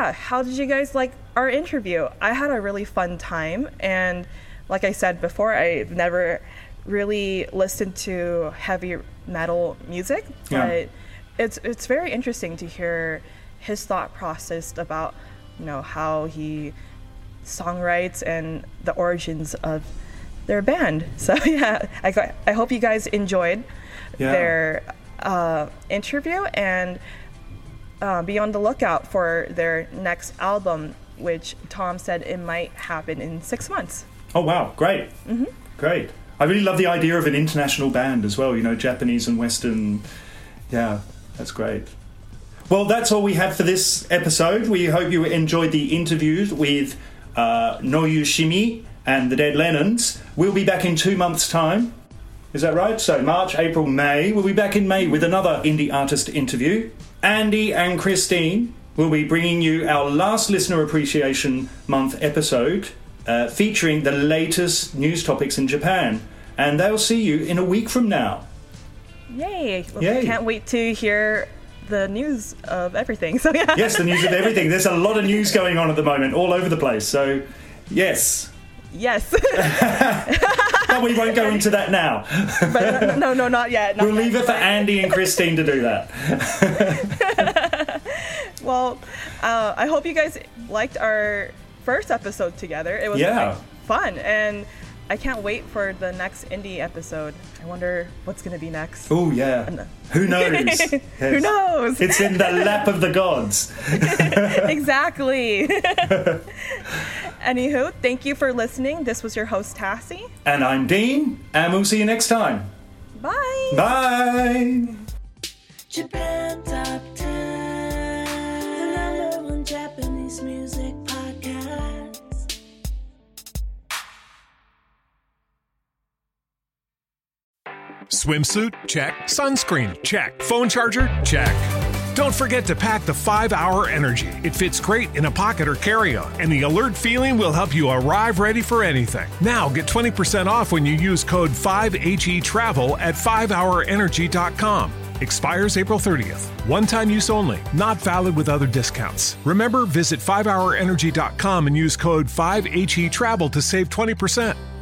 yeah, how did you guys like our interview? I had a really fun time, and like I said before, I've never really listened to heavy metal music, but Yeah. it's it's very interesting to hear his thought process about, you know, how he songwrites and the origins of their band. So yeah, I got, I hope you guys enjoyed Yeah. their uh, interview, and uh, be on the lookout for their next album, which Tom said it might happen in six months. Oh wow, great, hmm great. I really love the idea of an international band as well. You know, Japanese and Western. Yeah, that's great. Well, that's all we have for this episode. We hope you enjoyed the interviews with uh, Noyu Shimi and the Dead Lennons. We'll be back in two months' time. Is that right? So March, April, May. We'll be back in May with another indie artist interview. Andy and Christine will be bringing you our last Listener Appreciation Month episode, uh, featuring the latest news topics in Japan. And they'll see you in a week from now. Yay! Yay. Can't wait to hear the news of everything. So yeah. Yes, the news of everything. There's a lot of news going on at the moment, all over the place. So, yes. Yes. But we won't go into that now. But no, no, not yet. Not we'll yet. leave it for Andy and Christine to do that. Well, uh, I hope you guys liked our first episode together. It was Yeah. like, fun, and I can't wait for the next indie episode. I wonder what's going to be next. Oh, yeah. Who knows? Who Yes. knows? It's in the lap of the gods. Exactly. Anywho, thank you for listening. This was your host, Tassie. And I'm Dean, and we'll see you next time. Bye. Bye. Japan Top ten, the number one Japanese music podcast. Swimsuit? Check. Sunscreen? Check. Phone charger? Check. Don't forget to pack the five hour Energy. It fits great in a pocket or carry-on, and the alert feeling will help you arrive ready for anything. Now get twenty percent off when you use code five H E travel at five hour energy dot com. Expires April thirtieth. One-time use only. Not valid with other discounts. Remember, visit five hour energy dot com and use code five H E travel to save twenty percent.